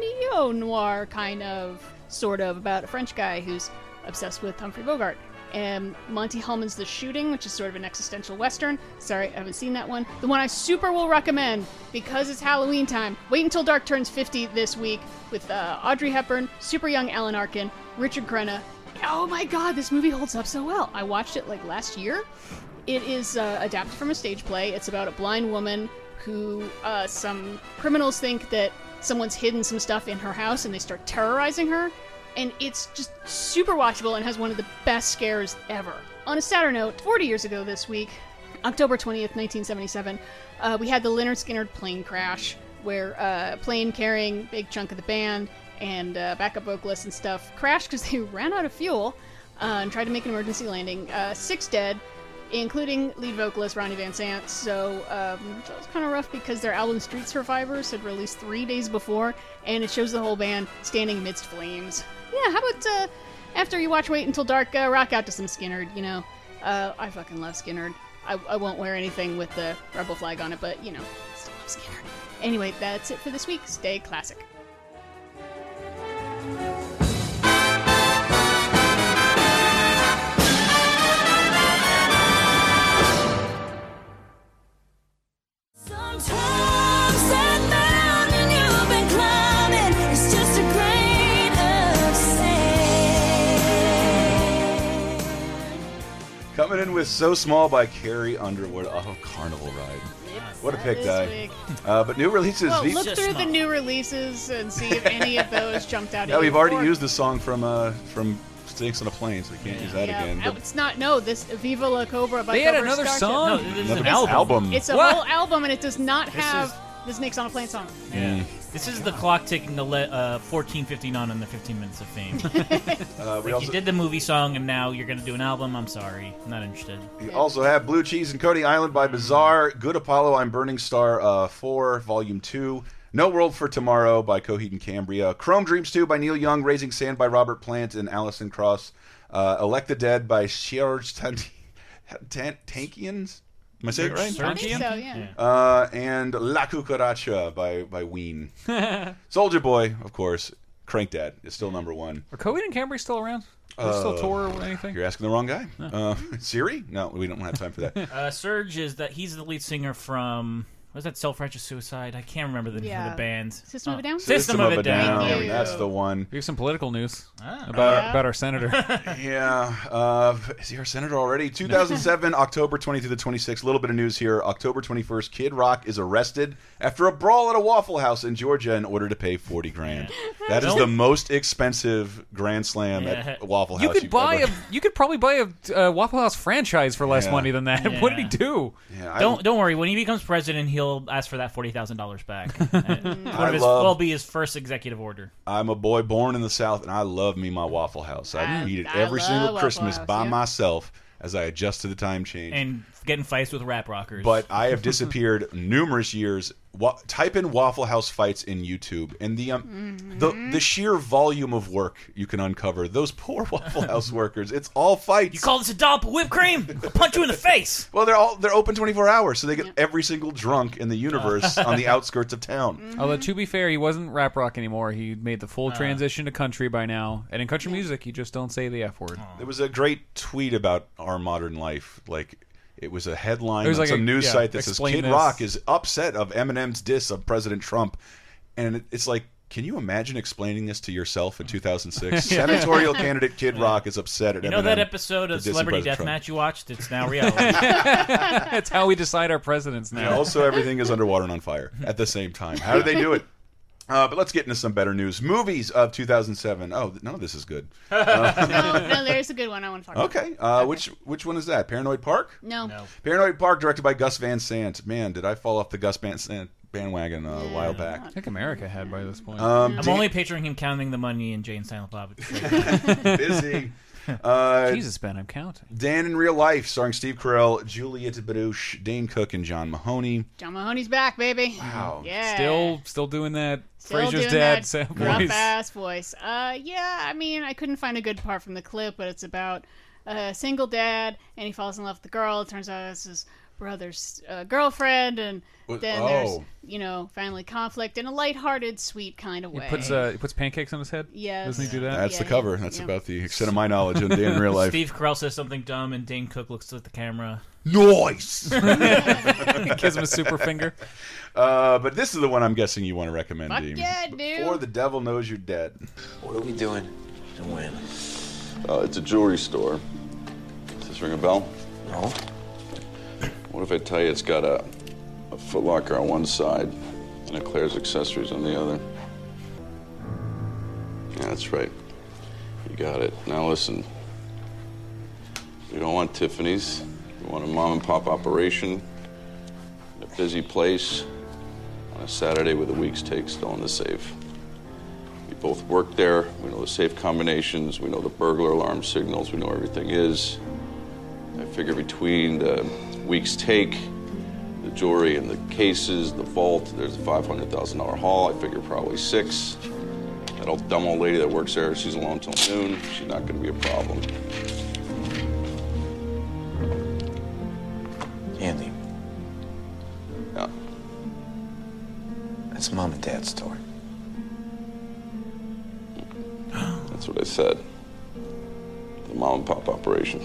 S4: neo-noir kind of, sort of, about a French guy who's obsessed with Humphrey Bogart. And Monty Hellman's The Shooting, which is sort of an existential western. Sorry, I haven't seen that one. The one I super will recommend, because it's Halloween time, Wait Until Dark turns 50 this week, with Audrey Hepburn, super young Alan Arkin, Richard Crenna. Oh my god, this movie holds up so well. I watched it like last year. It is adapted from a stage play. It's about a blind woman who some criminals think that someone's hidden some stuff in her house, and they start terrorizing her. And it's just super watchable and has one of the best scares ever. On a sadder note, 40 years ago this week, October 20th, 1977, we had the Lynyrd Skynyrd plane crash, where a plane carrying a big chunk of the band and backup vocalists and stuff crashed because they ran out of fuel and tried to make an emergency landing. 6 dead, including lead vocalist Ronnie Van Sant. So it was kind of rough because their album Street Survivors had released 3 days before, and it shows the whole band standing amidst flames. Yeah, how about after you watch Wait Until Dark, rock out to some Skynyrd, you know. I fucking love Skynyrd. I won't wear anything with the rebel flag on it, but, you know, still love Skynyrd. Anyway, that's it for this week. Stay classic.
S1: Coming in with So Small by Carrie Underwood off of Carnival Ride. What a pick, Di. But new releases.
S4: Well, look through the new releases and see if any of those jumped out at you.
S1: Yeah, we've already used the song from Snakes on a Plane, so we can't use that again. But
S4: it's not, this Viva La Cobra by
S3: They
S4: Cobra
S3: had another
S4: Starship.
S3: song?
S12: No, this is an album.
S4: It's a whole album, and it does not have the Snakes on a Plane song.
S12: Yeah. This is the clock ticking to 14:59 on the 15 Minutes of Fame. You did the movie song, and now you're going to do an album. I'm sorry. I'm not interested.
S1: We also have Blue Cheese and Coney Island by Bizarre, Good Apollo, I'm Burning Star 4, Volume 2, No World for Tomorrow by Coheed and Cambria, Chrome Dreams 2 by Neil Young, Raising Sand by Robert Plant and Alison Krauss, Elect the Dead by George Tankians? Am I saying it right?
S4: I think so, yeah.
S1: And La Cucaracha by Ween. Soldier Boy, of course. Crank Dad is still #1.
S3: Are Coheed and Cambria still around? Are they still tour or anything?
S1: You're asking the wrong guy. Siri? No, we don't have time for that.
S12: Serge he's the lead singer from... Was that Self-Righteous Suicide? I can't remember the name of the band.
S4: System of a Down?
S12: System of a Down.
S1: That's the one.
S3: We have some political news about our senator.
S1: Is he our senator already? 2007, October 20th to the 26th. A little bit of news here. October 21st, Kid Rock is arrested after a brawl at a Waffle House in Georgia in order to pay $40 grand. That is the most expensive Grand Slam at Waffle House.
S3: You could probably buy a Waffle House franchise for less money than that. Yeah. What did he do?
S12: Don't worry. When he becomes president, he'll ask for that $40,000 back. Be his first executive order.
S1: I'm a boy born in the South, and I love me my Waffle House. I eat it every single Christmas by myself as I adjust to the time change.
S12: And getting fights with rap rockers.
S1: But I have disappeared numerous years. Type in Waffle House fights in YouTube, and the sheer volume of work you can uncover. Those poor Waffle House workers. It's all fights.
S12: You call this a dollop of whipped cream? I'll punch you in the face.
S1: Well, they're open 24 hours, so they get every single drunk in the universe on the outskirts of town.
S3: Although, to be fair, he wasn't rap rock anymore. He made the full transition to country by now. And in country music, you just don't say the F word.
S1: There was a great tweet about our modern life, like... It was a headline
S3: It was
S1: on
S3: like
S1: some
S3: a-
S1: news
S3: yeah,
S1: site that says
S3: explain
S1: Kid
S3: this.
S1: Rock is upset of Eminem's diss of President Trump. And it's like, can you imagine explaining this to yourself in 2006? Senatorial candidate Kid Rock is upset at
S12: You know
S1: Eminem
S12: that episode of
S1: for dissing
S12: Celebrity
S1: President Trump.
S12: Deathmatch you watched? It's now reality.
S3: That's how we decide our presidents now.
S1: Yeah, also, everything is underwater and on fire at the same time. How do they do it? But let's get into some better news. Movies of 2007. Oh, none of this is good.
S4: No, there's a good one I want to talk about.
S1: Okay. Which one is that? Paranoid Park?
S4: No.
S1: Paranoid Park, directed by Gus Van Sant. Man, did I fall off the Gus Van Sant bandwagon a while back.
S3: I think America had by this point.
S12: I'm only picturing him counting the money in Jay and Silent Bob.
S1: Busy.
S3: Jesus, Ben, I'm counting.
S1: Dan in Real Life, starring Steve Carell, Juliette Binoche, Dane Cook, and John Mahoney.
S4: John Mahoney's back, baby.
S1: Wow.
S4: Yeah.
S3: Still doing that.
S4: Still
S3: Frasier's
S4: doing
S3: dad
S4: that
S3: voice.
S4: ass voice. Yeah, I mean, I couldn't find a good part from the clip, but it's about a single dad, and he falls in love with the girl. It turns out it's his brother's girlfriend, and then there's, family conflict in a lighthearted, sweet kind of way.
S3: He puts pancakes on his head?
S4: Yes.
S3: Doesn't he do that?
S1: That's the cover. That's about the extent of my knowledge on Dan in Real Life.
S12: Steve Carell says something dumb, and Dane Cook looks at the camera.
S1: Nice!
S3: Gives him a super finger.
S1: But this is the one I'm guessing you want to recommend,
S4: Fuck
S1: Dean.
S4: yeah, dude.
S1: Before the Devil Knows You're Dead.
S10: What are we doing and when?
S13: It's a jewelry store. Does this ring a bell?
S10: No.
S13: What if I tell you it's got a Foot Locker on one side and a Claire's Accessories on the other? Yeah, that's right. You got it. Now listen. We don't want Tiffany's. We want a mom-and-pop operation in a busy place on a Saturday with a week's take still in the safe. We both work there. We know the safe combinations. We know the burglar alarm signals. We know where everything is. I figure between the week's take, the jewelry and the cases, the vault, there's a $500,000 haul. I figure probably 6. That old dumb old lady that works there, she's alone till noon. She's not going to be a problem.
S10: Andy.
S13: Yeah.
S10: That's Mom and Dad's store.
S13: That's what I said. The mom and pop operation.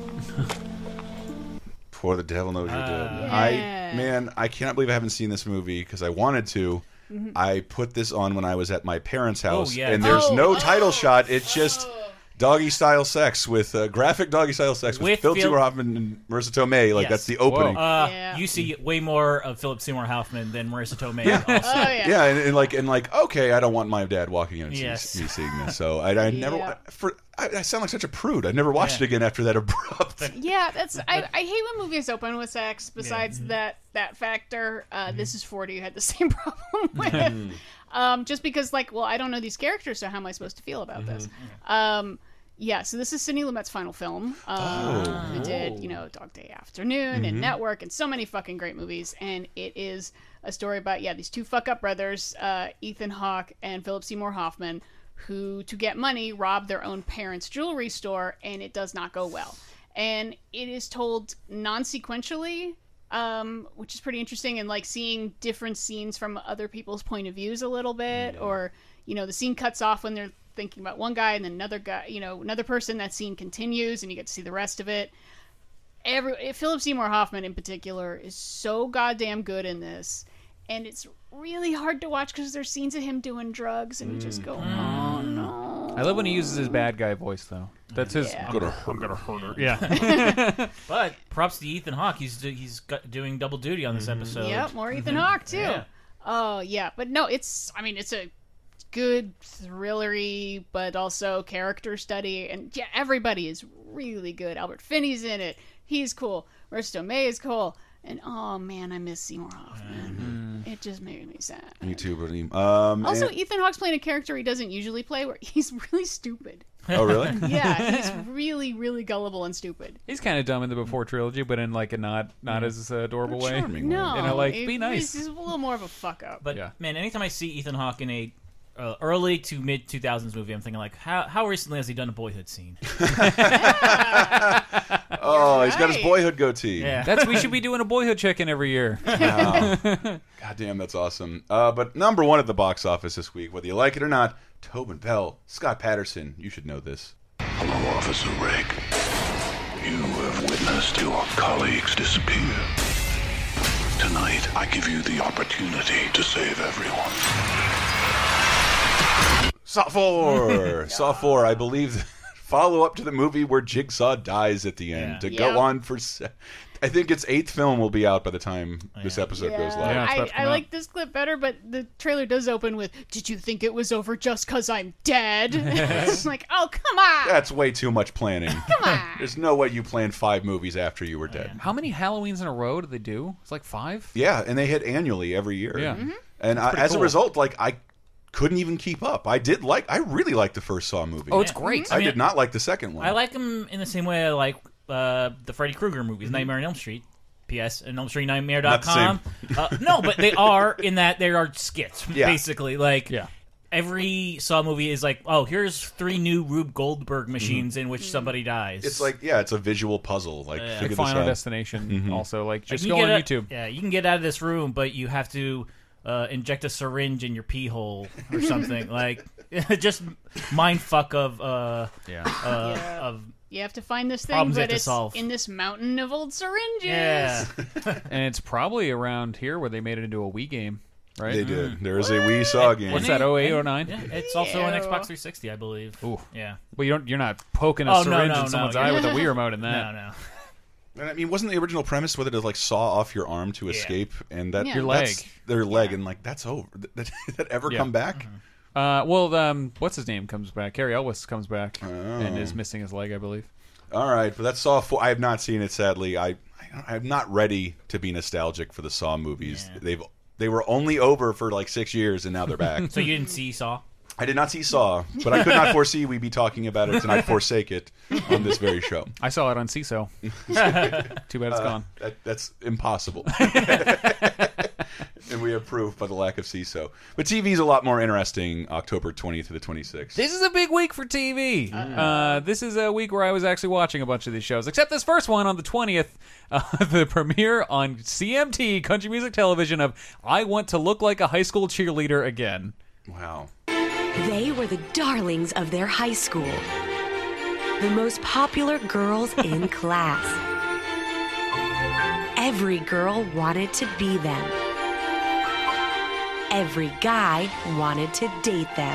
S1: Before the Devil Knows You're Dead. I cannot believe I haven't seen this movie because I wanted to.
S4: Mm-hmm.
S1: I put this on when I was at my parents' house,
S12: yeah.
S1: and there's no title shot. It's just doggy style sex with graphic doggy style sex with Philip Seymour Hoffman and Marissa Tomei. Like that's the opening.
S12: You see way more of Philip Seymour Hoffman than Marissa Tomei.
S1: Yeah.
S12: Also.
S1: Yeah, and like okay, I don't want my dad walking in and
S12: Yes.
S1: me seeing this. So I never. I sound like such a prude. I never watched it again after that abrupt.
S4: Yeah, that's. I hate when movies open with sex. Besides that factor, This Is 40 had the same problem with. Just because, I don't know these characters, so how am I supposed to feel about this? Yeah, so this is Sidney Lumet's final film. Who did, Dog Day Afternoon and Network and so many fucking great movies. And it is a story about, these two fuck-up brothers, Ethan Hawke and Philip Seymour Hoffman, who, to get money, rob their own parents' jewelry store, and it does not go well. And it is told non-sequentially, which is pretty interesting, and seeing different scenes from other people's point of views a little bit, or the scene cuts off when they're thinking about one guy, and then another guy, another person. That scene continues, and you get to see the rest of it. Philip Seymour Hoffman in particular is so goddamn good in this, and it's really hard to watch because there's scenes of him doing drugs, and you just go, oh no.
S3: I love when he uses his bad guy voice, though. That's his.
S4: Yeah.
S3: I'm gonna hurt her.
S12: Yeah. But props to Ethan Hawke. He's doing double duty on this episode.
S4: Yep, more Ethan Hawke too.
S12: Yeah.
S4: Oh yeah, but no, it's a good thrillery, but also character study, and everybody is really good. Albert Finney's in it. He's cool. Marissa Tomei is cool. And oh man, I miss Seymour Hoffman. It just made me sad.
S1: Me too, buddy.
S4: Also, Ethan Hawke's playing a character he doesn't usually play, where he's really stupid.
S1: Oh, really?
S4: Yeah, he's really, really gullible and stupid.
S3: He's kind of dumb in the Before trilogy, but in a not as adorable way.
S4: No,
S3: be nice.
S4: He's a little more of a fuck up.
S12: But man, anytime I see Ethan Hawke in a early to mid 2000s movie, I'm thinking how recently has he done a Boyhood scene?
S1: Oh, he's got his Boyhood goatee.
S3: Yeah. We should be doing a Boyhood check-in every year.
S1: Wow. God damn, that's awesome. But number one at the box office this week, whether you like it or not, Tobin Bell, Scott Patterson. You should know this.
S9: Hello, Officer Rick. You have witnessed as your colleagues disappear. Tonight, I give you the opportunity to save everyone.
S1: Saw 4. Saw 4, I believe, follow up to the movie where Jigsaw dies at the end. To go on for... I think its 8th film will be out by the time this episode goes live.
S4: I like this clip better, but the trailer does open with, "Did you think it was over just because I'm dead?" It's like, oh, come on.
S1: That's way too much planning.
S4: Come on.
S1: There's no way you planned 5 movies after you were dead.
S3: How many Halloweens in a row did they do? It's like 5?
S1: Yeah, and they hit annually every year.
S3: Yeah.
S1: And as a result, like, I couldn't even keep up. I really liked the first Saw movie.
S3: Oh, it's great.
S1: I did not like the second one.
S12: I like them in the same way I like the Freddy Krueger movies, Nightmare on Elm Street. P.S. and ElmStreetNightmare.com. No, but they are in that they are skits, basically. Like, every Saw movie is like, oh, here's 3 new Rube Goldberg machines in which somebody dies.
S1: It's like, it's a visual puzzle. Like, figure
S3: Final
S1: this out.
S3: Destination also. Like, just
S12: you
S3: go on YouTube.
S12: Yeah, you can get out of this room, but you have to inject a syringe in your pee hole or something. Like, just mind fuck of
S4: You have to find this thing,
S12: Problems you
S4: but
S12: have to
S4: it's
S12: solve.
S4: in this mountain of old syringes.
S12: Yeah.
S3: And it's probably around here where they made it into a Wii game, right?
S1: They did. There is a Wii Saw game.
S3: What's that, 08, 09?
S12: Yeah, it's also on Xbox 360, I believe.
S3: Ooh.
S12: Yeah.
S3: Well, you're not poking a syringe in someone's eye with a Wii remote in that.
S12: No.
S1: And I mean, wasn't the original premise whether to like saw off your arm to escape, and that
S3: Your leg,
S1: their leg, and like that's over. Did that ever come back?
S3: What's his name comes back? Cary Elwes comes back and is missing his leg, I believe.
S1: All right, but that's Saw 4. I have not seen it, sadly. I'm not ready to be nostalgic for the Saw movies.
S12: Yeah.
S1: They were only over for like 6 years, and now they're back.
S12: So you didn't see Saw?
S1: I did not see Saw, but I could not foresee we'd be talking about it, and I'd forsake it on this very show.
S3: I saw it on CISO. Too bad it's gone.
S1: That's impossible. And we approve by the lack of CISO. But TV is a lot more interesting October 20th to the 26th.
S3: This is a big week for TV. This is a week where I was actually watching a bunch of these shows, except this first one on the 20th, the premiere on CMT, Country Music Television, of I Want to Look Like a High School Cheerleader Again.
S1: Wow.
S14: They were the darlings of their high school. The most popular girls in class. Every girl wanted to be them. Every guy wanted to date them.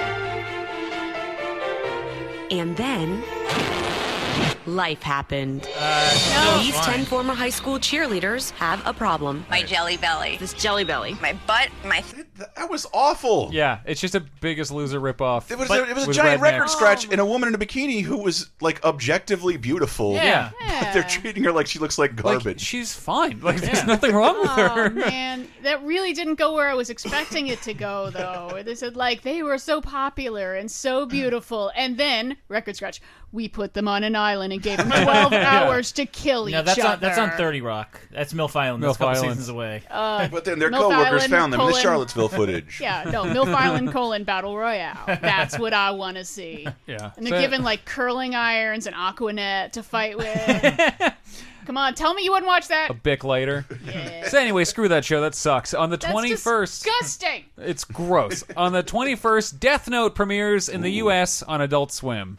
S14: And then life happened. These 10 former high school cheerleaders have a problem.
S16: My jelly belly.
S14: This jelly belly.
S16: My butt, my...
S1: That was awful.
S3: Yeah, it's just a Biggest Loser ripoff.
S1: It was a giant record scratch and a woman in a bikini who was like objectively beautiful.
S3: Yeah.
S1: But they're treating her like she looks like garbage.
S3: Like, she's fine. Like, there's nothing wrong with her.
S4: Oh, man. That really didn't go where I was expecting it to go, though. They said, like, they were so popular and so beautiful. And then, record scratch, we put them on an island and gave them 12 hours to kill each other.
S12: That's on 30 Rock. That's MILF Island. That's a couple seasons away.
S1: But then their
S4: MILF
S1: co-workers
S4: Island,
S1: found them in the
S4: colon-
S1: Charlottesville footage.
S4: Yeah, no, MILF Island, Battle Royale. That's what I want to see.
S3: Yeah.
S4: And they're given, like, curling irons and Aquanet to fight with. Come on, tell me you wouldn't watch that.
S3: A Bic later.
S4: Yeah.
S3: So anyway, screw that show. That sucks. On the
S4: That's
S3: 21st...
S4: disgusting.
S3: It's gross. On the 21st, Death Note premieres in the U.S. on Adult Swim.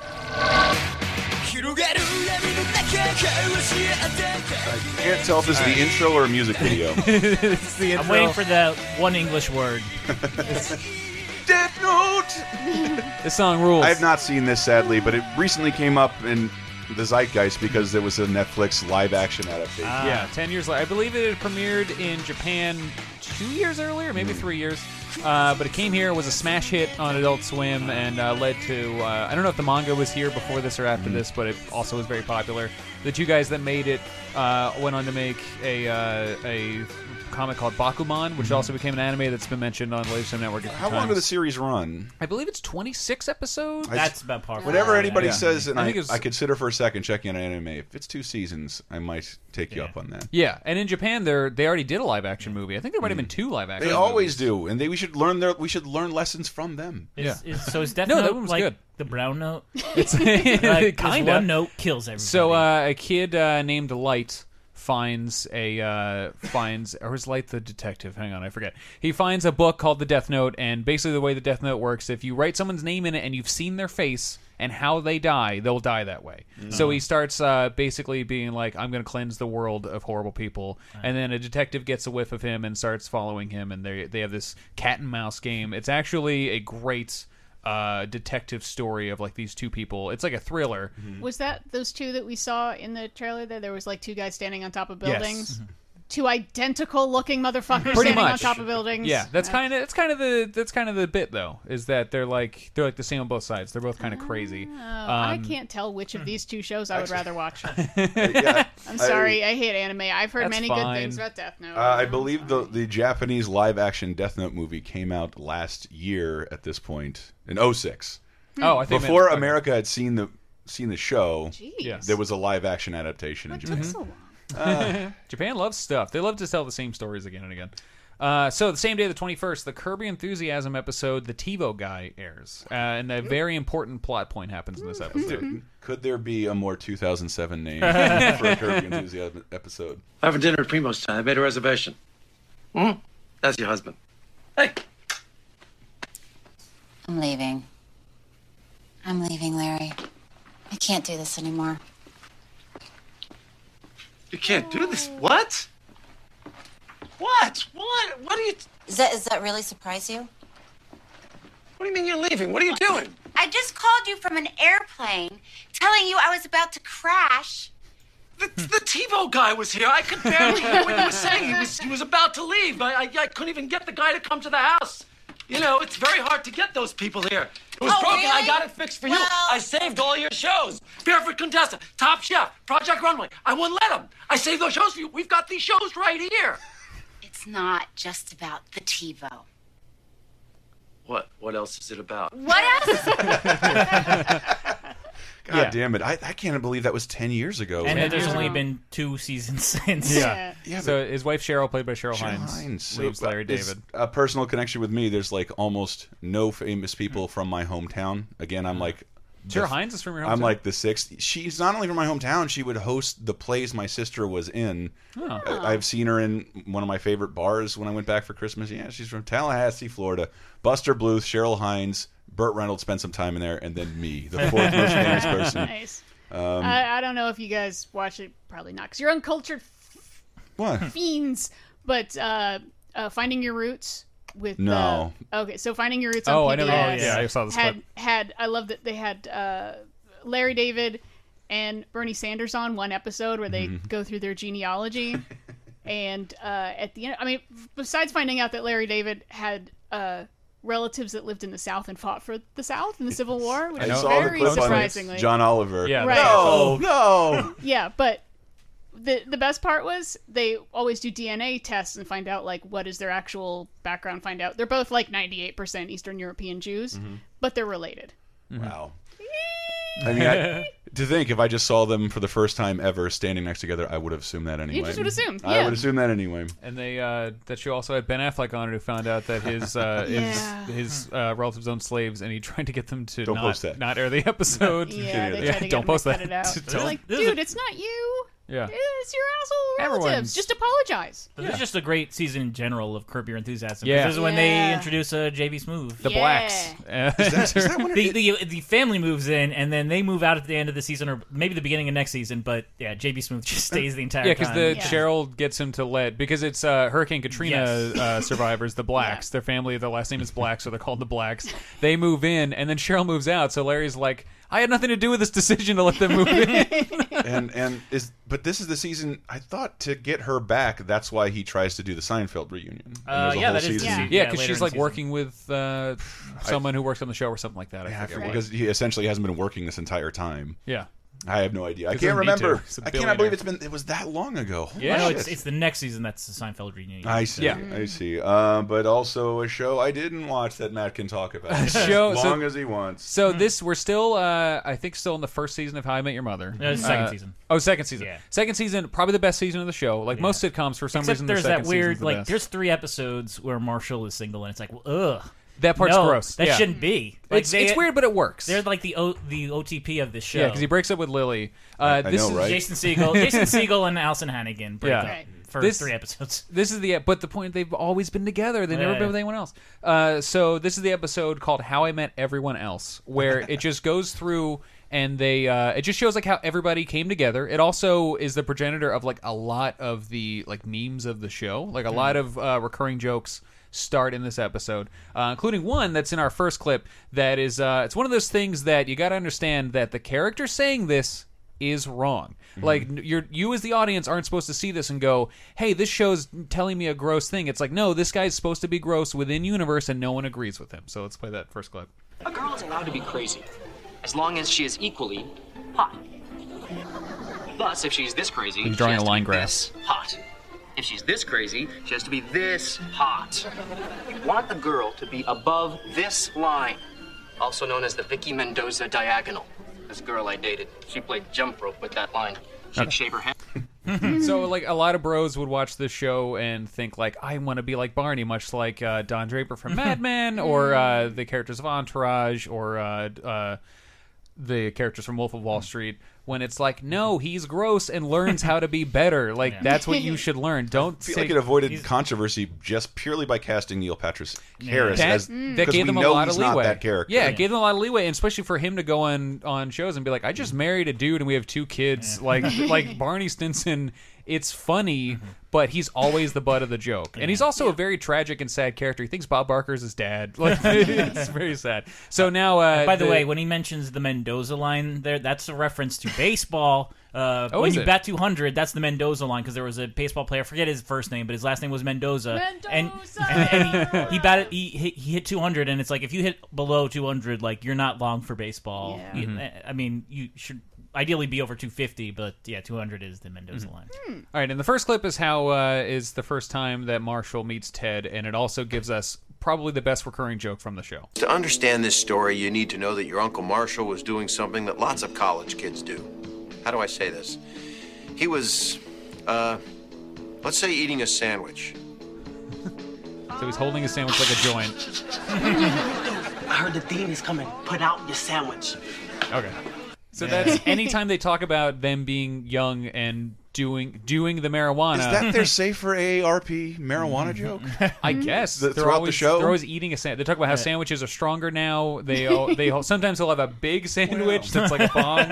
S1: I can't tell if this is the intro or a music video.
S3: It's the intro.
S12: I'm waiting for the one English word.
S1: Death Note!
S3: This song rules.
S1: I have not seen this, sadly, but it recently came up in the zeitgeist because there was a Netflix live-action adaptation.
S3: Yeah, 10 years later. I believe it had premiered in Japan 2 years earlier, maybe 3 years. But it came here, was a smash hit on Adult Swim, and led to... I don't know if the manga was here before this or after this, but it also was very popular. The two guys that made it went on to make a comic called Bakuman, which also became an anime that's been mentioned on Laser Network.
S1: How long did the series run?
S3: I believe it's 26 episodes.
S12: That's about par.
S1: Whatever anybody
S3: Yeah.
S1: says, and
S3: I
S1: I
S3: think it's-
S1: consider for a second checking on anime. If it's 2 seasons, I might take you up on that.
S3: Yeah, and in Japan, they already did a live action movie. I think there might have been 2 live action.
S1: They always do, and we should learn lessons from them.
S12: So is Death
S3: No, that
S12: Note
S3: one was
S12: like
S3: good.
S12: the brown note?
S3: It's
S12: like,
S3: kinda.
S12: one note kills everybody.
S3: So a kid named Light finds or is Light the detective? Hang on, I forget. He finds a book called The Death Note, and basically the way the Death Note works, if you write someone's name in it and you've seen their face and how they die, they'll die that way. So he starts basically being like, I'm going to cleanse the world of horrible people. And then a detective gets a whiff of him and starts following him, and they have this cat and mouse game. It's actually a great detective story of like these two people. It's like a thriller.
S4: Was that those two that we saw in the trailer? There was like two guys standing on top of buildings.
S3: Yes.
S4: Two identical looking motherfuckers
S3: Pretty
S4: standing
S3: much
S4: on top of buildings.
S3: Yeah, that's kind of the bit though. Is that they're like the same on both sides. They're both kind of crazy.
S4: I can't tell which of these two shows I would rather watch.
S1: Yeah,
S4: I'm sorry, I hate anime. I've heard
S3: That's
S4: many
S3: fine.
S4: good things about Death Note.
S1: I believe the Japanese live-action Death Note movie came out last year at this point, in 2006.
S3: Oh, I think
S1: before America had seen the show,
S4: Jeez.
S1: there was a live-action adaptation in Japan.
S4: So long.
S3: Japan loves stuff. They love to tell the same stories again and again. So the same day, the 21st, the Curb Your Enthusiasm episode, The TiVo Guy, airs. And a very important plot point happens in this episode.
S1: Could there be a more 2007 name for a Curb Your Enthusiasm episode?
S10: I have a dinner at Primo's tonight. I made a reservation. That's your husband. Hey.
S16: I'm leaving. I'm leaving, Larry. I can't do this anymore.
S10: You can't do this. What? What? What do you...
S16: Does that really surprise you?
S10: What do you mean you're leaving? What are you doing?
S16: I just called you from an airplane telling you I was about to crash.
S10: The TiVo guy was here. I could barely hear what he was saying. He was about to leave. I couldn't even get the guy to come to the house. You know, it's very hard to get those people here. It was broken.
S16: Really?
S10: I got it fixed for you. I saved all your shows. Barefoot Contessa, Top Chef, Project Runway. I wouldn't let them. I saved those shows for you. We've got these shows right here.
S16: It's not just about the TiVo.
S10: What else is it about?
S16: What else?
S1: God damn it. I can't believe that was 10 years ago.
S12: And there's only been 2 seasons since.
S3: Yeah. So his wife Cheryl, played by Cheryl Hines, leaves Larry
S1: It's
S3: David.
S1: a personal connection with me. There's like almost no famous people from my hometown. Again, I'm like...
S3: Cheryl Hines is from your hometown?
S1: I'm like the sixth. She's not only from my hometown, she would host the plays my sister was in.
S3: Oh.
S1: I've seen her in one of my favorite bars when I went back for Christmas. Yeah, she's from Tallahassee, Florida. Buster Bluth, Cheryl Hines, Burt Reynolds spent some time in there, and then me, the fourth most famous person.
S4: Nice. I don't know if you guys watch it. Probably not, because you're uncultured fiends. But Finding Your Roots with
S1: no.
S4: Okay, so Finding Your Roots.
S3: Oh,
S4: on
S3: I know.
S4: PBS
S3: Yeah, I saw this clip.
S4: Had I love that they had Larry David and Bernie Sanders on one episode where they go through their genealogy, and at the end, I mean, besides finding out that Larry David had relatives that lived in the South and fought for the South in the Civil War, which is very surprisingly.
S1: John Oliver.
S3: Yeah.
S4: Right.
S1: No.
S4: Yeah, but the best part was they always do DNA tests and find out like what is their actual background. Find out they're both like 98% Eastern European Jews, but they're related.
S1: Wow. I mean, to think if I just saw them for the first time ever standing next together, I would have assumed that anyway.
S4: You just would assume.
S1: I would assume that anyway.
S3: And they that show also had Ben Affleck on it, who found out that his relatives owned slaves, and he tried to get them to not air the episode.
S4: Yeah, they tried to get him to cut it out. They're like, dude, it's not you.
S3: Yeah.
S4: It's your asshole relatives.
S3: Everyone's-
S4: Just apologize.
S12: But this is just a great season in general of Curb Your Enthusiasm.
S3: Yeah.
S12: This is when they introduce JB Smoove.
S3: The Blacks.
S12: The family moves in, and then they move out at the end of the season, or maybe the beginning of next season, but yeah, JB Smoove just stays the entire time.
S3: Yeah, because Cheryl gets him to let, because it's Hurricane Katrina survivors, the Blacks. Their family, their last name is Black, so they're called the Blacks. They move in, and then Cheryl moves out, so Larry's like, I had nothing to do with this decision to let them move in.
S1: But this is the season, I thought, to get her back, that's why he tries to do the Seinfeld reunion.
S12: Yeah, that is.
S3: Yeah, because she's like working with someone who works on the show or something like that. I forget
S1: because he essentially hasn't been working this entire time.
S3: Yeah.
S1: I have no idea. I
S3: He
S1: can't
S3: doesn't need
S1: remember.
S3: to.
S1: I cannot believe it was that long ago. Holy
S12: No,
S1: shit.
S12: it's the next season that's the Seinfeld reunion.
S1: I see.
S12: Yeah.
S1: I see. But also a show I didn't watch that Matt can talk about as long as he wants.
S3: So we're still, I think, still in the first season of How I Met Your Mother.
S12: Second season.
S3: Oh, second season.
S12: Yeah.
S3: Second season, probably the best season of the show. Like most sitcoms, for some
S12: Except
S3: reason,
S12: there's
S3: the second
S12: that weird,
S3: season's the
S12: like,
S3: best.
S12: there's 3 episodes where Marshall is single, and it's like, well, ugh.
S3: That part's
S12: No,
S3: gross.
S12: that
S3: Yeah.
S12: shouldn't be. Like,
S3: It's weird, but it works.
S12: They're like the OTP of this show.
S3: Yeah, because he breaks up with Lily.
S1: I
S3: This
S1: know,
S3: is
S1: right?
S12: Jason Segel and Allison Hannigan break up for
S3: This-
S12: 3 episodes.
S3: This is but the point, they've always been together. They've never
S12: Yeah.
S3: been with anyone else. So this is the episode called How I Met Everyone Else, where it just goes through and it just shows like how everybody came together. It also is the progenitor of like a lot of the like memes of the show. Like a lot of recurring jokes start in this episode, including one that's in our first clip that is it's one of those things that you got to understand that the character saying this is wrong. Like you as the audience aren't supposed to see this and go, hey, this show's telling me a gross thing. It's like, no, this guy's supposed to be gross within universe and no one agrees with him. So let's play that first clip.
S6: A girl is allowed to be crazy, as long as she is equally hot. Thus, if she's this crazy,
S3: He's drawing
S6: she has
S3: a
S6: to
S3: line
S6: be
S3: graph.
S6: this hot. If she's this crazy, she has to be this hot. You want the girl to be above this line, also known as the Vicky Mendoza diagonal. This girl I dated, she played jump rope with that line. She'd
S3: Okay.
S6: shave her head.
S3: So like a lot of bros would watch this show and think like, I want to be like Barney, much like Don Draper from Mad Men, or the characters of Entourage, or the characters from Wolf of Wall Street. When it's like, no, he's gross and learns how to be better. Like that's what you should learn. Don't
S1: I feel
S3: say
S1: like it avoided controversy just purely by casting Neil Patrick Harris as
S3: that
S1: because
S3: gave
S1: we
S3: them
S1: know
S3: a lot
S1: he's
S3: of leeway.
S1: not that character.
S3: Yeah, it gave them a lot of leeway, and especially for him to go on shows and be like, I just married a dude and we have 2 kids. Like Barney Stinson. It's funny, but he's always the butt of the joke, and he's also a very tragic and sad character. He thinks Bob Barker's his dad. Like it's very sad. So now,
S12: by the way, when he mentions the Mendoza line, that's a reference to baseball. When
S3: is
S12: you
S3: it?
S12: bat 200, that's the Mendoza line because there was a baseball player. I forget his first name, but his last name was Mendoza. And he batted. He hit 200, and it's like if you hit below 200, like you're not long for baseball. I mean, you should ideally be over 250, but yeah, 200 is the Mendoza line.
S3: All right, and the first clip is how is the first time that Marshall meets Ted, and it also gives us probably the best recurring joke from the show.
S17: To understand this story, you need to know that your Uncle Marshall was doing something that lots of college kids do. How do I say this? He was, let's say, eating a sandwich.
S3: So he's holding a sandwich like a joint.
S15: I heard the dean is coming. Put out your sandwich.
S3: Okay. So that's anytime they talk about them being young and doing the marijuana.
S1: Is that their safer AARP marijuana joke?
S3: I guess
S1: Throughout the show,
S3: they're always eating a sandwich. They talk about how sandwiches are stronger now. They sometimes they'll have a big sandwich that's like a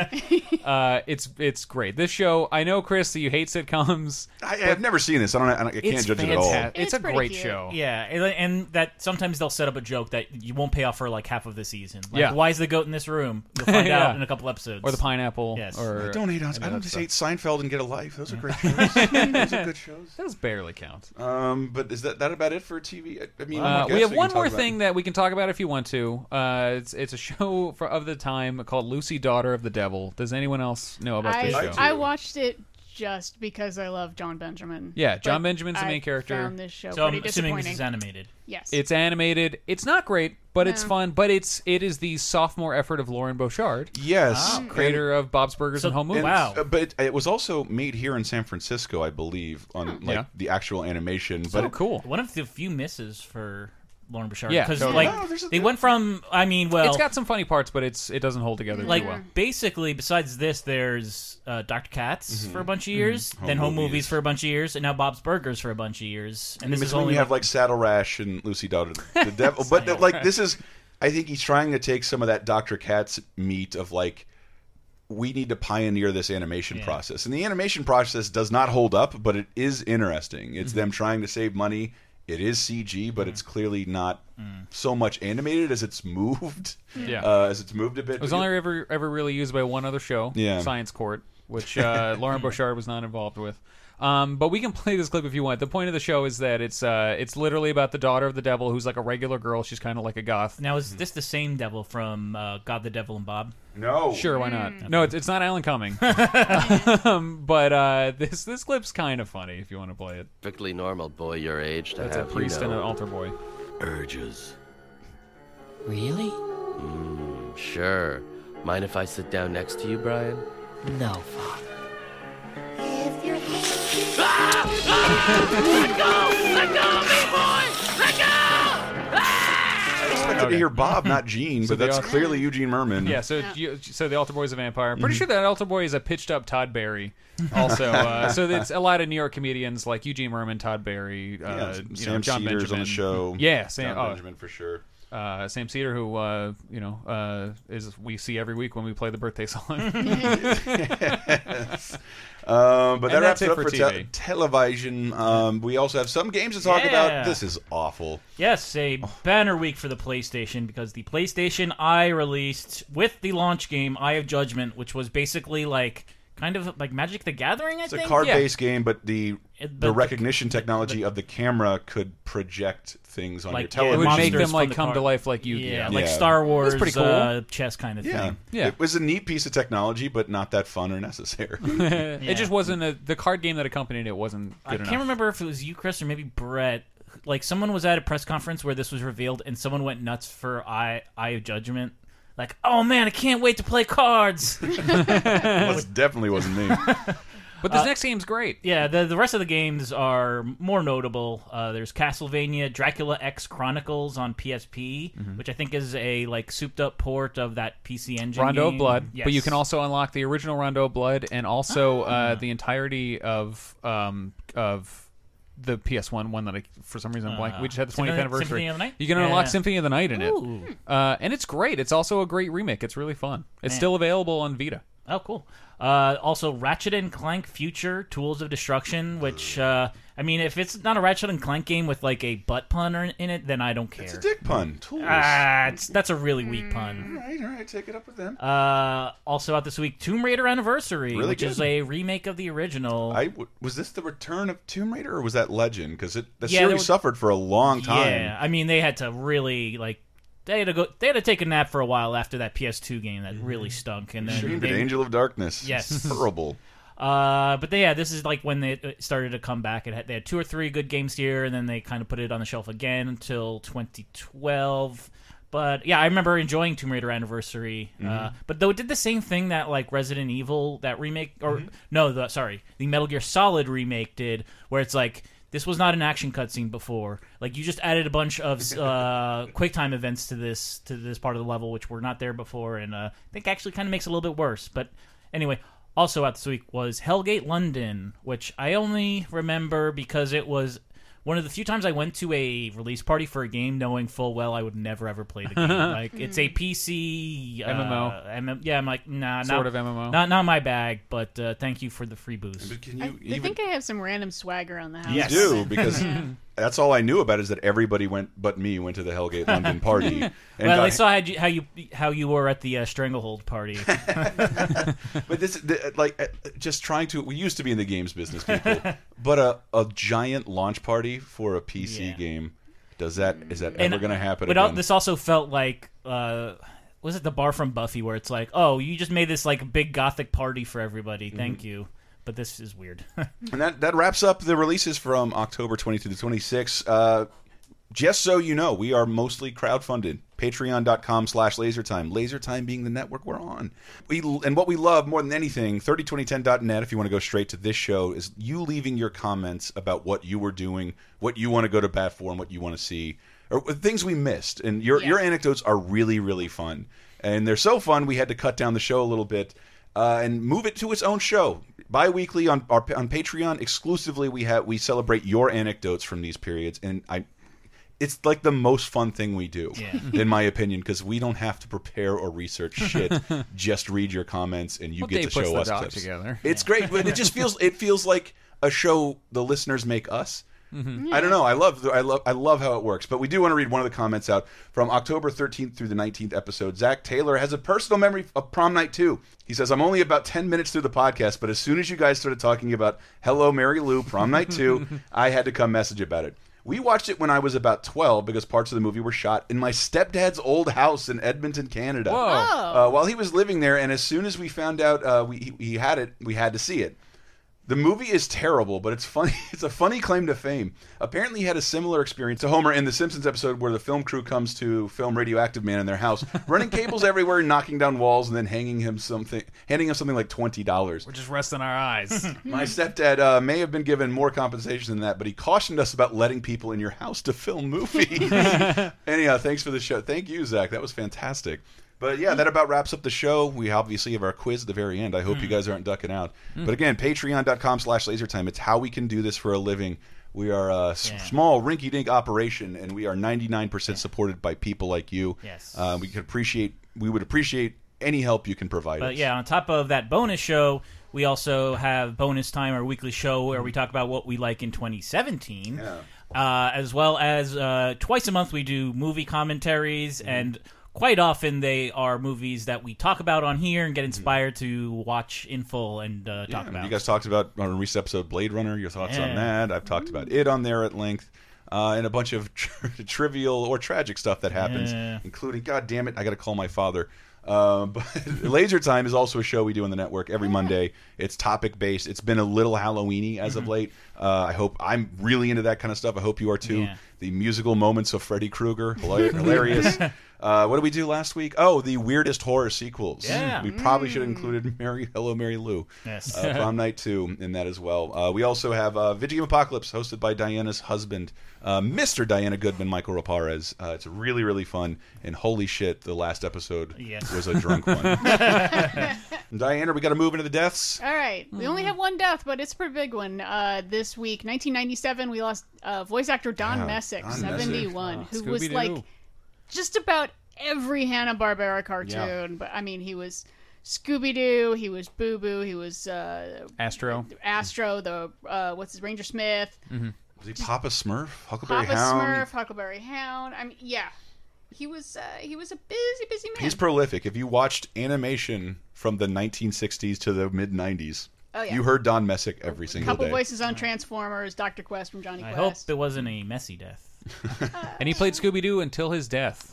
S3: bomb. It's great. This show, I know, Chris, that you hate sitcoms.
S1: I've never seen this. I can't judge it at all.
S3: It's a great show.
S12: Yeah, and that sometimes they'll set up a joke that you won't pay off for like half of the season. Like,
S3: Yeah.
S12: why is the goat in this room? You'll find
S3: Yeah.
S12: out in a couple episodes.
S3: Or the pineapple.
S12: Yes.
S3: Or
S1: I don't hate
S3: any of that
S1: just
S3: stuff.
S1: hate Seinfeld and Get a Life. Those are great shows. Those are good shows.
S3: Those barely count.
S1: But is that about it for TV? I mean,
S3: We have one more thing that we can talk about if you want to. It's a show of the time called Lucy, Daughter of the Devil. Does anyone else know about this show?
S4: I watched it just because I love John Benjamin.
S3: Yeah, John
S4: But
S3: Benjamin's the main
S4: I
S3: character.
S4: Found this show
S12: So
S4: pretty
S12: I'm assuming this
S4: disappointing.
S12: is animated.
S4: Yes.
S3: It's animated. It's not great, but it's
S4: No.
S3: fun. But it is the sophomore effort of Lauren Bouchard.
S1: Yes,
S3: creator of Bob's Burgers and Home Movies.
S1: But it was also made here in San Francisco, I believe, on
S3: Yeah.
S1: the actual animation.
S12: So
S1: But
S3: cool.
S12: One of the few misses for Lauren Bouchard.
S3: Yeah,
S12: because
S3: totally.
S12: they went from. I mean, well,
S3: It's got some funny parts, but it doesn't hold together
S12: like
S3: too well.
S12: basically besides this, there's Dr. Katz for a bunch of years, then Home Movies for a bunch of years, and now Bob's Burgers for a bunch of years. And this is
S1: when
S12: only
S1: you have like Saddle Rash and Lucy Daughter of the Devil. But like this is, I think he's trying to take some of that Dr. Katz meat of like, we need to pioneer this animation process, and the animation process does not hold up, but it is interesting. It's them trying to save money. It is CG, but it's clearly not so much animated as it's moved.
S3: Yeah.
S1: As it's moved a bit.
S3: It was only ever really used by one other show,
S1: Yeah.
S3: Science Court, which Lauren Bouchard was not involved with. But we can play this clip if you want. The point of the show is that it's literally about the daughter of the devil, who's like a regular girl. She's kind of like a goth.
S12: Now is this the same devil from God, the Devil, and Bob?
S1: No.
S3: Sure, why not? No, it's not Alan Cumming. But this clip's kind of funny if you want to play it.
S23: Perfectly normal boy your age to
S3: That's
S23: have,
S3: a priest
S23: you know,
S3: and an altar boy.
S23: urges.
S24: Really?
S23: Sure. Mind if I sit down next to you, Brian?
S24: No, Father.
S11: Let go! Let go of me, boy! Let go!
S1: glad to hear Bob, not Gene, but that's clearly Eugene Merman.
S3: Yeah, so the Altar Boy is a vampire. I'm pretty sure that Altar Boy is a pitched up Todd Barry. Also, so it's a lot of New York comedians like Eugene Merman, Todd Barry,
S1: Sam
S3: John
S1: Cedars
S3: Benjamin
S1: on the show.
S3: Yeah,
S1: John Benjamin for sure.
S3: Sam Cedar, who is we see every week when we play the birthday song.
S1: Yes. But that wraps it up for television. We also have some games to talk about. This is awful.
S12: Yes, a banner week for the PlayStation because the PlayStation Eye released with the launch game Eye of Judgment, which was basically like kind of like Magic the Gathering.
S1: It's a card-based game, but the recognition technology of the camera could project things on your television.
S3: It would make them like come to life like Yu-Gi-Oh.
S12: Yeah, like Star Wars,
S3: That's pretty cool.
S12: Chess kind of thing.
S1: Yeah, it was a neat piece of technology, but not that fun or necessary.
S3: It just wasn't the card game that accompanied it wasn't good enough.
S12: I can't remember if it was you, Chris, or maybe Brett. Like someone was at a press conference where this was revealed, and someone went nuts for Eye of Judgment. Like, oh man, I can't wait to play cards.
S1: Definitely wasn't me.
S3: But this next game's great.
S12: Yeah, the rest of the games are more notable. There's Castlevania Dracula X Chronicles on PSP, which I think is a like souped up port of that PC Engine
S3: Rondo
S12: game.
S3: of Blood.
S12: Yes.
S3: But you can also unlock the original Rondo of Blood and also the entirety of the PS1 one that I, for some reason, I'm blank. We just had the 20th anniversary.
S12: Symphony of the Night?
S3: You can unlock Symphony of the Night in it.
S12: Ooh.
S3: And it's great. It's also a great remake. It's really fun. It's still available on Vita.
S12: Oh, cool. Also, Ratchet & Clank Future Tools of Destruction, which, I mean, if it's not a Ratchet & Clank game with, like, a butt pun in it, then I don't care.
S1: It's a dick pun. Tools.
S12: That's a really weak pun.
S1: All right, take it up with them.
S12: Also out this week, Tomb Raider Anniversary, which is a remake of the original.
S1: Was this the return of Tomb Raider, or was that Legend? Because the series suffered for a long time.
S12: Yeah, I mean, they had to really, like, They had to take a nap for a while after that PS2 game that really stunk. And then
S1: Angel of Darkness.
S12: Yes,
S1: it's horrible.
S12: But this is like when they started to come back. They had 2 or 3 good games here, and then they kind of put it on the shelf again until 2012. But yeah, I remember enjoying Tomb Raider Anniversary. But though it did the same thing that like Resident Evil, that remake, or the Metal Gear Solid remake did, where it's like, this was not an action cutscene before. Like, you just added a bunch of QuickTime events to this part of the level, which were not there before, and I think actually kind of makes it a little bit worse. But anyway, also out this week was Hellgate London, which I only remember because it was one of the few times I went to a release party for a game knowing full well I would never ever play the game. Like, it's a PC
S3: MMO.
S12: Yeah, I'm like, nah,
S3: sort of MMO.
S12: Not my bag, but thank you for the free boost.
S4: I think I have some random swag around the house.
S1: You do, because that's all I knew about is that everybody went to the Hellgate London party. And
S12: well, I saw how you were at the Stranglehold party.
S1: But just trying to. We used to be in the games business, people, but a giant launch party for a PC game. Is that ever going to happen?
S12: But this also felt like. Was it the bar from Buffy where it's like, oh, you just made this like big gothic party for everybody? Thank you. But this is weird.
S1: And that wraps up the releases from October 22 to 26. Just so you know, we are mostly crowdfunded. Patreon.com/LaserTime. LaserTime being the network we're on. And what we love more than anything, 302010.net, if you want to go straight to this show, is you leaving your comments about what you were doing, what you want to go to bat for, and what you want to see, or things we missed. And your anecdotes are really, really fun. And they're so fun, we had to cut down the show a little bit and move it to its own show. Bi-weekly on Patreon exclusively, we celebrate your anecdotes from these periods, and it's like the most fun thing we do, in my opinion, because we don't have to prepare or research shit. Just read your comments, and you get to show us clips.
S3: Together.
S1: It's great, but it just feels like a show the listeners make us. I don't know. I love how it works. But we do want to read one of the comments out from October 13th through the 19th episode. Zach Taylor has a personal memory of Prom Night 2. He says, I'm only about 10 minutes through the podcast, but as soon as you guys started talking about Hello, Mary Lou, Prom Night 2, I had to come message about it. We watched it when I was about 12 because parts of the movie were shot in my stepdad's old house in Edmonton, Canada.
S3: Whoa.
S1: While he was living there, and as soon as we found out he had it, we had to see it. The movie is terrible, but it's funny. It's a funny claim to fame. Apparently, he had a similar experience to Homer in the Simpsons episode where the film crew comes to film Radioactive Man in their house, running cables everywhere, knocking down walls, and then handing him something like $20.
S3: We're just resting our eyes.
S1: My stepdad may have been given more compensation than that, but he cautioned us about letting people in your house to film movies. Anyhow, thanks for the show. Thank you, Zach. That was fantastic. But yeah, that about wraps up the show. We obviously have our quiz at the very end. I hope you guys aren't ducking out. But again, patreon.com/lasertime. It's how we can do this for a living. We are a small, rinky-dink operation, and we are 99% supported by people like you.
S12: Yes.
S1: We would appreciate any help you can provide us.
S12: But yeah, on top of that bonus show, we also have Bonus Time, our weekly show where we talk about what we like in 2017. As well as twice a month we do movie commentaries, and quite often they are movies that we talk about on here and get inspired to watch in full and talk about.
S1: You guys talked about on a recent episode Blade Runner, your thoughts on that. I've talked about it on there at length. And a bunch of trivial or tragic stuff that happens, including, God damn it, I got to call my father. But Laser Time is also a show we do on the network every Monday. It's topic based. It's been a little Halloween-y as of late. I'm really into that kind of stuff. I hope you are too. The musical moments of Freddy Krueger, hilarious. What did we do last week? Oh, the weirdest horror sequels. We probably should have included Hello, Mary Lou.
S12: Yes.
S1: Prom Night 2 in that as well. We also have Video Game Apocalypse, hosted by Diana's husband, Mr. Diana Goodman, Michael Raparez. It's really, really fun. And holy shit, the last episode was a drunk one. Diana, we got to move into the deaths.
S4: All right. We only have one death, but it's a pretty big one. This week, 1997, we lost voice actor Don Messick, 71, who was like just about every Hanna-Barbera cartoon. But I mean, he was Scooby-Doo, he was Boo Boo, he was
S3: Astro,
S4: the what's his Ranger Smith.
S1: Was he Papa Smurf? Huckleberry
S4: Papa
S1: Hound?
S4: Smurf, Huckleberry Hound. I mean, yeah. He was a busy man.
S1: He's prolific. If you watched animation from the 1960s to the mid-90s, you heard Don Messick every single day.
S4: Couple voices on Transformers, Dr. Quest from Johnny Quest.
S12: I hope it wasn't a messy death.
S3: And he played Scooby-Doo until his death.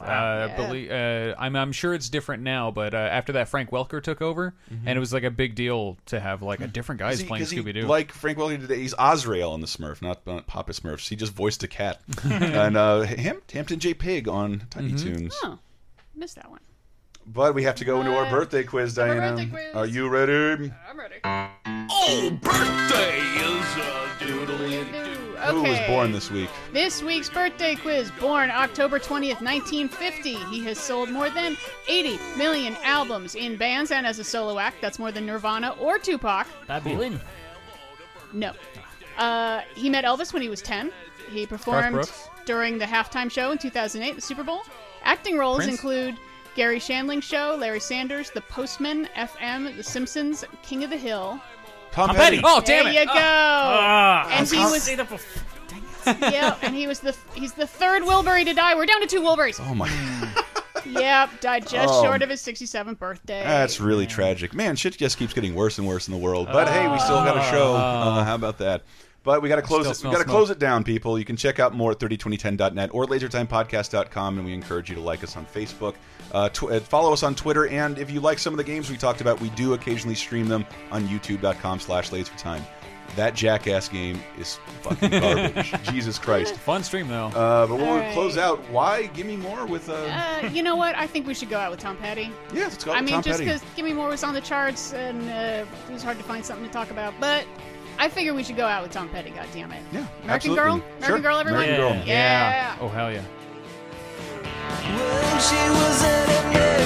S3: I'm sure it's different now, but after that, Frank Welker took over, and it was like a big deal to have like a different guy playing Scooby-Doo.
S1: Like Frank Welker today, he's Azrael on the Smurf, not Papa Smurfs. He just voiced a cat. And Hampton J. Pig on Tiny Toons.
S4: Oh, missed that one.
S1: But we have to go into our birthday quiz, Diana.
S4: Birthday quiz.
S1: Are you ready?
S4: I'm ready.
S11: Oh, birthday is a doodly-doo.
S1: Who was born this week?
S4: This week's birthday quiz, born October 20th, 1950. He has sold more than 80 million albums in bands and as a solo act. That's more than Nirvana or Tupac.
S12: Bob Dylan?
S4: No. He met Elvis when he was 10. He performed during the halftime show in 2008, the Super Bowl. Acting roles include Gary Shandling Show, Larry Sanders, The Postman, FM, The Simpsons, King of the Hill.
S1: Tom Petty.
S3: Oh, damn it!
S4: There you go. And he was.
S12: Yeah,
S4: and he's the third Wilbury to die. We're down to 2 Wilburys.
S1: Oh my.
S4: Yep, died just short of his 67th birthday.
S1: That's really tragic. Man, shit just keeps getting worse and worse in the world. But hey, we still got a show. How about that? But we got to close it. We got to close it down, people. You can check out more at 302010.net or lasertimepodcast.com, and we encourage you to like us on Facebook, follow us on Twitter, and if you like some of the games we talked about, we do occasionally stream them on youtube.com/lasertime. That Jackass game is fucking garbage. Jesus Christ.
S3: Fun stream, though.
S1: But we'll close out. Why? Give Me More with...
S4: you know what? I think we should go out with Tom Petty.
S1: Yeah, let's go out with Tom Petty.
S4: I mean, just because Give Me More was on the charts, and it was hard to find something to talk about, but... I figure we should go out with Tom Petty, goddammit.
S1: Yeah,
S4: American
S1: absolutely.
S4: Girl? American Girl, everyone?
S1: American Girl.
S4: Yeah.
S3: Oh, hell yeah.
S11: When she was at